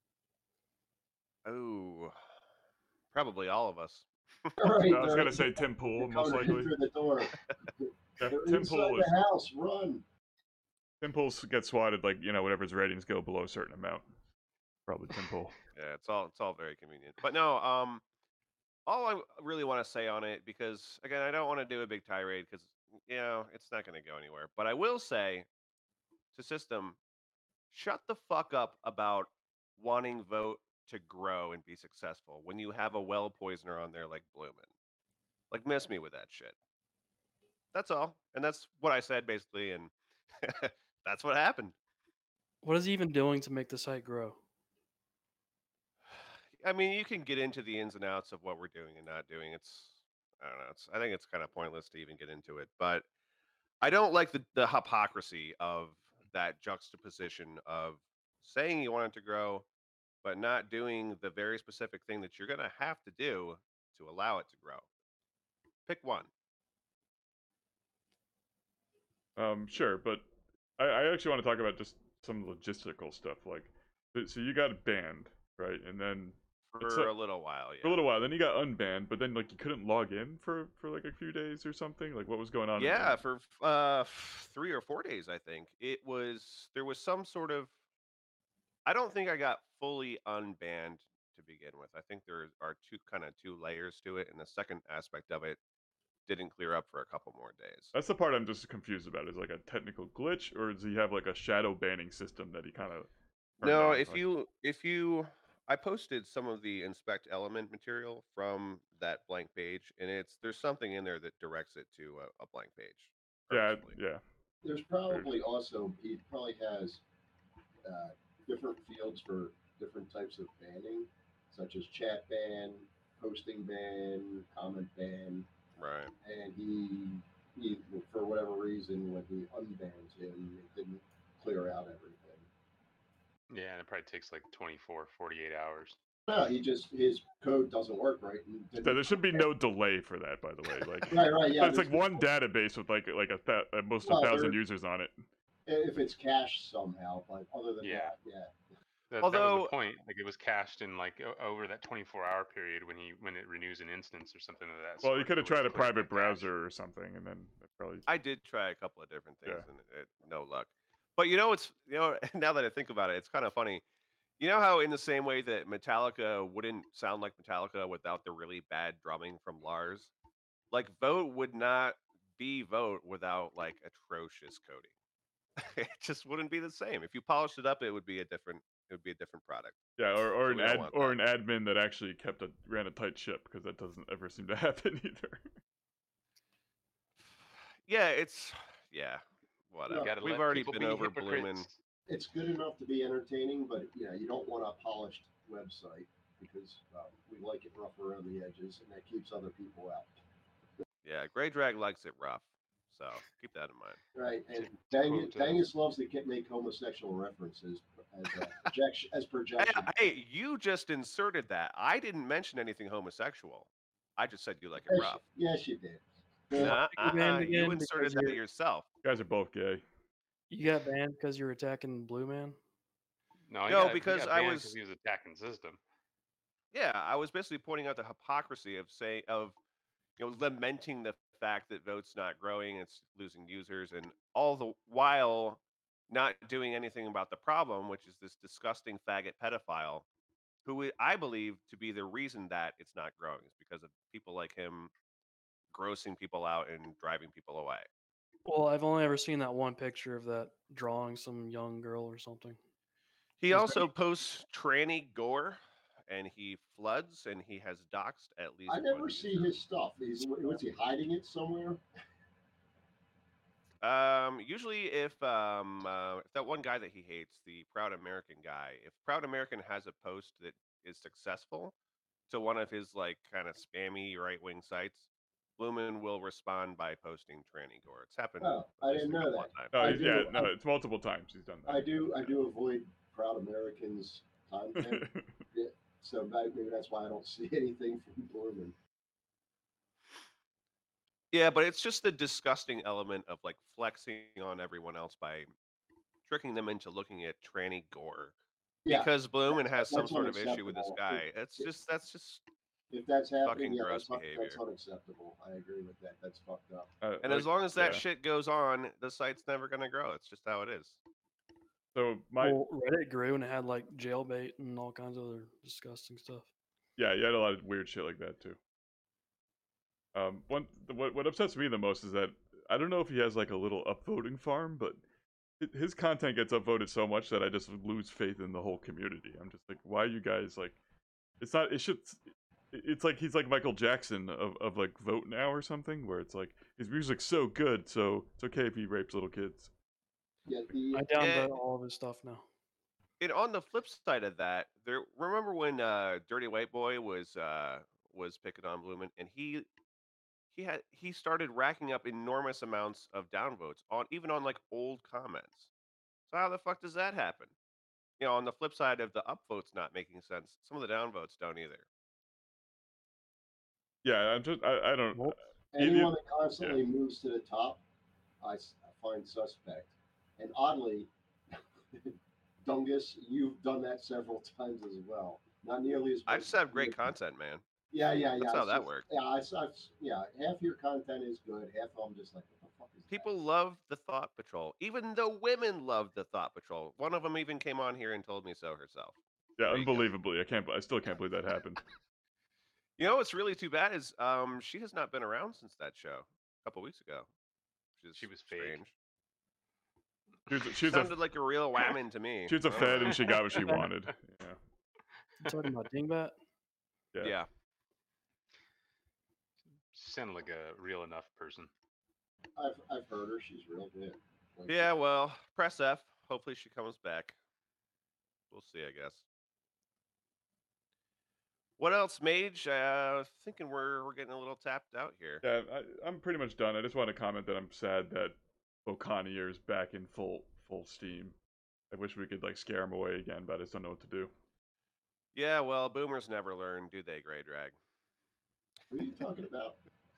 A: Oh, probably all of us.
D: Right,
B: I was going to say Tim Pool, most likely.
D: Through the door.
B: Yeah,
D: They're
B: Tim
D: inside
B: Pool
D: the
B: is.
D: house. Run.
B: Tim Pool gets swatted like you know whatever his ratings go below a certain amount. Probably Tim Pool.
A: Yeah, it's all it's all very convenient. But no, um, all I really want to say on it, because again, I don't want to do a big tirade because you know it's not going to go anywhere. But I will say to system, shut the fuck up about wanting vote to grow and be successful when you have a well poisoner on there like Bloomin'. Like, miss me with that shit. That's all, and that's what I said basically, and that's what happened.
C: What is he even doing to make the site grow?
A: I mean, you can get into the ins and outs of what we're doing and not doing. It's, I don't know. It's, I think it's kind of pointless to even get into it. But I don't like the, the hypocrisy of that juxtaposition of saying you want it to grow, but not doing the very specific thing that you're going to have to do to allow it to grow. Pick one.
B: Um, sure, but I, I actually want to talk about just some logistical stuff. Like, so you got banned, right? And then
A: for a little while, yeah.
B: For a little while, then you got unbanned, but then like you couldn't log in for for like a few days or something. Like, what was going on?
A: Yeah, for uh three or four days, I think it was. There was some sort of. I don't think I got fully unbanned to begin with. I think there are two kind of two layers to it, and the second aspect of it didn't clear up for a couple more days.
B: That's the part I'm just confused about. Is like a technical glitch, or does he have like a shadow banning system that he kind of?
A: No, if like... you if you, I posted some of the inspect element material from that blank page, and it's there's something in there that directs it to a, a blank page.
B: Yeah, yeah.
D: There's probably also he probably has uh, different fields for different types of banning, such as chat ban, posting ban, comment ban.
A: Right.
D: And he, he, for whatever reason, when he unbans him, it didn't clear out everything.
E: Yeah, and it probably takes like twenty-four, forty-eight hours.
D: No, he just, his code doesn't work right.
B: So there should be no delay for that, by the way. Like,
D: right, right, yeah.
B: It's like one database with like like a th- at most
D: well,
B: a thousand users on it.
D: If it's cached somehow, but other than
E: yeah.
D: that, yeah.
E: That,
A: Although,
E: that was the point. Like it was cached in like o- over that twenty-four hour period when he when it renews an instance or something of that.
B: Well,
E: sort,
B: you could have
E: it was
B: tried a
E: clear
B: private
E: cache.
B: browser or something, and then it probably.
A: I did try a couple of different things,
B: Yeah.
A: and it, no luck. But you know, it's you know now that I think about it, it's kind of funny. You know how in the same way that Metallica wouldn't sound like Metallica without the really bad drumming from Lars, like Vote would not be Vote without like atrocious coding. It just wouldn't be the same. If you polished it up, it would be a different. It would be a different product.
B: Yeah, or, or
A: So
B: an
A: we don't
B: ad,
A: want
B: or an admin that actually kept a ran a tight ship, because that doesn't ever seem to happen either.
A: Yeah, it's yeah, whatever.
E: gotta
A: We've
E: let
A: already
E: people
A: been
E: be
A: over
E: hypocrites.
A: blooming.
D: It's good enough to be entertaining, but yeah, you don't want a polished website because uh, we like it rough around the edges, and that keeps other people out.
A: Yeah, Grey Drag likes it rough, so keep that in mind.
D: Right, and Dangus, Dangus loves to get, make homosexual references as uh, projection. As projection.
A: Hey, hey, you just inserted that. I didn't mention anything homosexual. I just said you like it
D: Yes,
A: rough.
D: yes, you did.
A: Nah,
C: You got banned
A: uh-uh,
C: again
A: you
C: because
A: inserted that
C: you're-
A: yourself.
B: You guys are both gay.
C: You got banned because you were attacking Blue Man?
E: No, he
A: No,
E: got, he
A: because
E: got
A: I
E: banned
A: was-
E: 'cause he was attacking the system.
A: Yeah, I was basically pointing out the hypocrisy of say of you know lamenting the fact that Vote's not growing, it's losing users, and all the while not doing anything about the problem, which is this disgusting faggot pedophile, who I believe to be the reason that it's not growing is because of people like him grossing people out and driving people away.
C: Well, I've only ever seen that one picture of that drawing some young girl or something.
A: He
C: Is that-
A: also posts tranny gore, and he floods, and he has doxed at least.
D: I never
A: one
D: see
A: user.
D: his stuff. Is was he hiding it somewhere?
A: Um, usually, if um, uh, if that one guy that he hates, the Proud American guy, if Proud American has a post that is successful to one of his like kind of spammy right wing sites, Lumen will respond by posting tranny gore. It's happened.
D: Oh,
A: at
D: I
A: least
D: didn't
A: a
D: know
A: couple
D: that.
A: of times.
B: No,
D: I
B: he's- yeah,
D: do.
B: no,
D: I-
B: it's multiple times he's done that.
D: I do. I do avoid proud Americans content, yeah, so that- maybe that's why I don't see anything from Borman.
A: Yeah, but it's just the disgusting element of like flexing on everyone else by tricking them into looking at tranny gore.
D: Yeah,
A: Because Bloomin
D: that-
A: has some
D: that's
A: sort of issue with this
D: unacceptable.
A: guy.
D: If-
A: It's
D: if-
A: just that's just
D: If that's happening,
A: fucking
D: yeah,
A: gross
D: that's, un-
A: behavior.
D: that's unacceptable. I agree with that. That's fucked up.
B: Uh,
A: And
B: like,
A: as long as that
B: yeah.
A: shit goes on, the site's never gonna grow. It's just how it is.
B: So my
C: Well, Reddit grew and it had like jailbait and all kinds of other disgusting stuff.
B: yeah, you had a lot of weird shit like that too. Um, one the- what what upsets me the most is that I don't know if he has like a little upvoting farm, but hi- his content gets upvoted so much that I just lose faith in the whole community. I'm just like, why are you guys like? It's not. It should. It's like he's like Michael Jackson of, of like Vote Now or something, where it's like his music's so good, so it's okay if he rapes little kids.
D: Yeah, the
C: I downvote all of his stuff now.
A: And on the flip side of that, there remember when uh, Dirty White Boy was uh, was picking on Bloomin', and he he had he started racking up enormous amounts of downvotes on even on like old comments. So how the fuck does that happen? You know, on the flip side of the upvotes not making sense, some of the downvotes don't either.
B: Yeah, I'm just. I, I don't.
D: anyone that constantly moves to the top, I, s- I find suspect. And oddly, Dungus, you've done that several times as well. Not nearly as.
A: I
D: much
A: just
D: as
A: have
D: you
A: great
D: do.
A: content, man.
D: Yeah, yeah, yeah.
A: That's how
D: it's
A: that
D: just-
A: works.
D: Yeah, I, saw- yeah. Half your content is good. Half of them just like, what the fuck is
A: People love the Thought Patrol. Even the women love the Thought Patrol. One of them even came on here and told me so herself.
B: Yeah, unbelievably, I can't. I still can't believe that happened.
A: You know what's really too bad is um she has not been around since that show a couple weeks ago. Which is
E: She was
A: strange.
B: She was, a- she was
A: Sounded
B: a,
A: like a real whammon to me.
B: She was a
A: I don't
B: fed
A: know.
B: and she got what she wanted. Yeah.
C: You talking about Dingbat?
B: Yeah.
A: Yeah.
E: She sounded like a real enough person.
D: I've, I've heard her. She's real good. Like,
A: Yeah, well, press F. Hopefully she comes back. We'll see, I guess. What else, Mage? Uh, thinking we're we're getting a little tapped out here.
B: Yeah, I, I'm pretty much done. I just want to comment that I'm sad that O'Connor is back in full full steam. I wish we could like scare him away again, but I just don't know what to do.
A: Yeah, well, boomers never learn, do they, Grey Drag?
D: What are you talking about?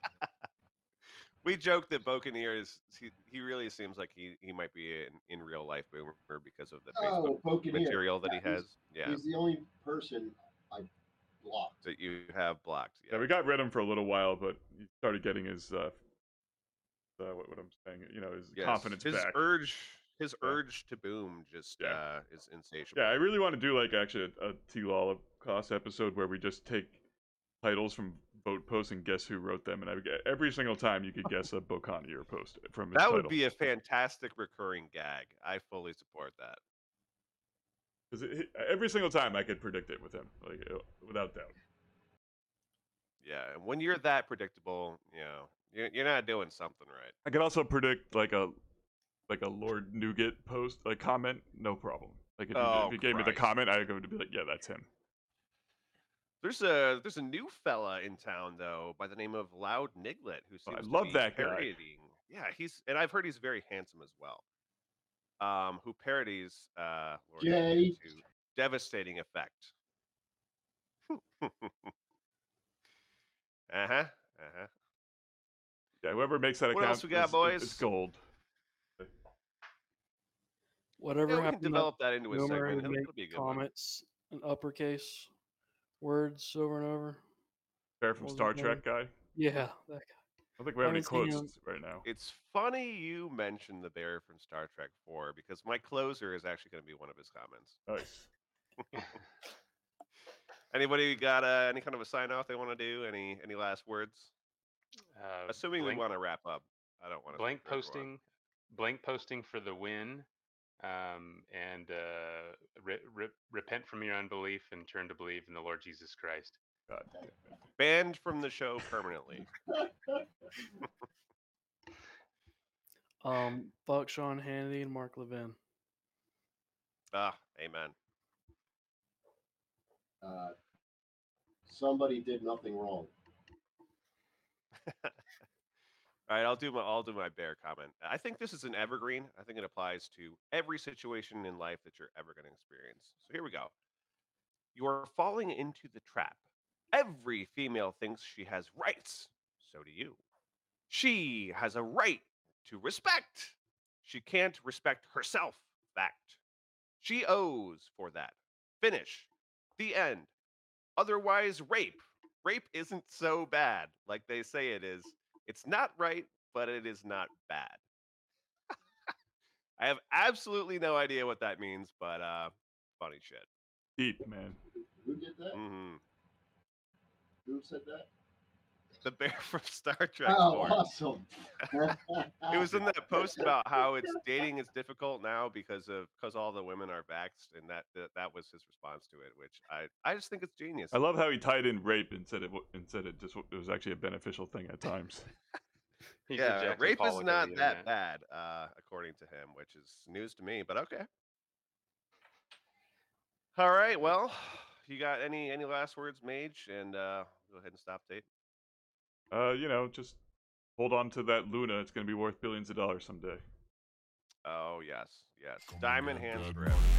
A: We joke that Buccaneer is he, he really seems like he, he might be in, in real life boomer because of the Facebook
D: Oh, Buccaneer.
A: material that
D: Yeah,
A: he has.
D: he's-
A: Yeah,
D: He's the only person I blocked.
A: that you have blocked.
B: Yeah, we got rid of him for a little while, but he started getting his uh, uh what, what I'm saying, you know, his
A: Yes,
B: confidence
A: his
B: back.
A: urge his
B: Yeah.
A: urge to boom just
B: Yeah.
A: uh, is insatiable.
B: Yeah, I really want to do like actually a, a T-Law Holocaust episode where we just take titles from vote posts and guess who wrote them, and I would get every single time you could guess a Bocanier post from his
A: That
B: title.
A: would be a fantastic recurring gag. I fully support that.
B: 'Cause it- every single time I could predict it with him, like uh, without doubt.
A: Yeah, and when you're that predictable, you know, you're, you're not doing something right.
B: I could also predict like a like a Lord Nougat post, like comment, no problem. Like if you,
A: Oh,
B: if you gave me the
A: Christ.
B: comment, I would be like, yeah, that's him.
A: There's a there's a new fella in town though by the name of Loud Niglet who
B: Oh, I
A: seems to
B: love
A: be
B: that guy.
A: parodying. Yeah, he's and I've heard he's very handsome as well. Um, who parodies uh Lord
D: Jay.
A: Niglet to devastating effect. uh huh. Uh huh.
B: Yeah, whoever makes that
A: What
B: account,
A: else we got,
B: is-
A: boys?
B: It's gold.
C: Whatever
A: Yeah, we can
C: happened to
A: develop that into a
C: boomer
A: segment.
C: who
A: It'll,
C: make
A: it'll be a good one.
C: comments in uppercase words over and over?
B: Bear from
C: What was
B: Star
C: his name?
B: Trek guy.
C: Yeah, that guy.
B: I don't think we have any
C: haven't seen
B: quotes
C: him.
B: right now.
A: It's funny you mentioned the bear from Star Trek four because my closer is actually going to be one of his comments.
B: Nice.
A: Anybody got uh, any kind of a sign off they want to do? Any any last words?
E: Uh,
A: Assuming
E: blank,
A: we want to wrap up. I don't want to
E: blank posting, blank posting for the win, um, and uh, re- re- repent from your unbelief and turn to believe in the Lord Jesus Christ.
B: God.
A: Banned from the show permanently.
C: Um, fuck Sean Hannity and Mark Levin.
A: Ah, amen.
D: Uh, somebody did nothing wrong.
A: All right, I'll do my I'll do my bear comment. I think this is an evergreen. I think it applies to every situation in life that you're ever going to experience. So here we go. You are falling into the trap. Every female thinks she has rights. So do you. She has a right to respect. She can't respect herself. Fact. She owes for that. Finish. The end. Otherwise, rape. Rape isn't so bad like they say it is. It's not right, but it is not bad. I have absolutely no idea what that means, but uh, funny shit.
B: Deep, man.
D: Who did that?
A: Mm-hmm.
D: Who said that?
A: The bear from Star Trek.
D: Oh,
A: Force.
D: awesome.
A: It was in that post about how it's dating is difficult now because of because all the women are vaxxed, and that, that that was his response to it, which I I just think it's genius.
B: I love how he tied in rape and said it w- and said it just w- it was actually a beneficial thing at times.
E: He's
A: yeah,
E: the Jackson
A: rape is
E: Pollock of
A: not
E: the
A: that
E: internet.
A: bad, uh, according to him, which is news to me. But okay. All right. Well, you got any any last words, Mage? And uh, go ahead and stop tape.
B: Uh, you know, just hold on to that Luna. It's going to be worth billions of dollars someday.
A: Oh yes, yes. Diamond hands forever.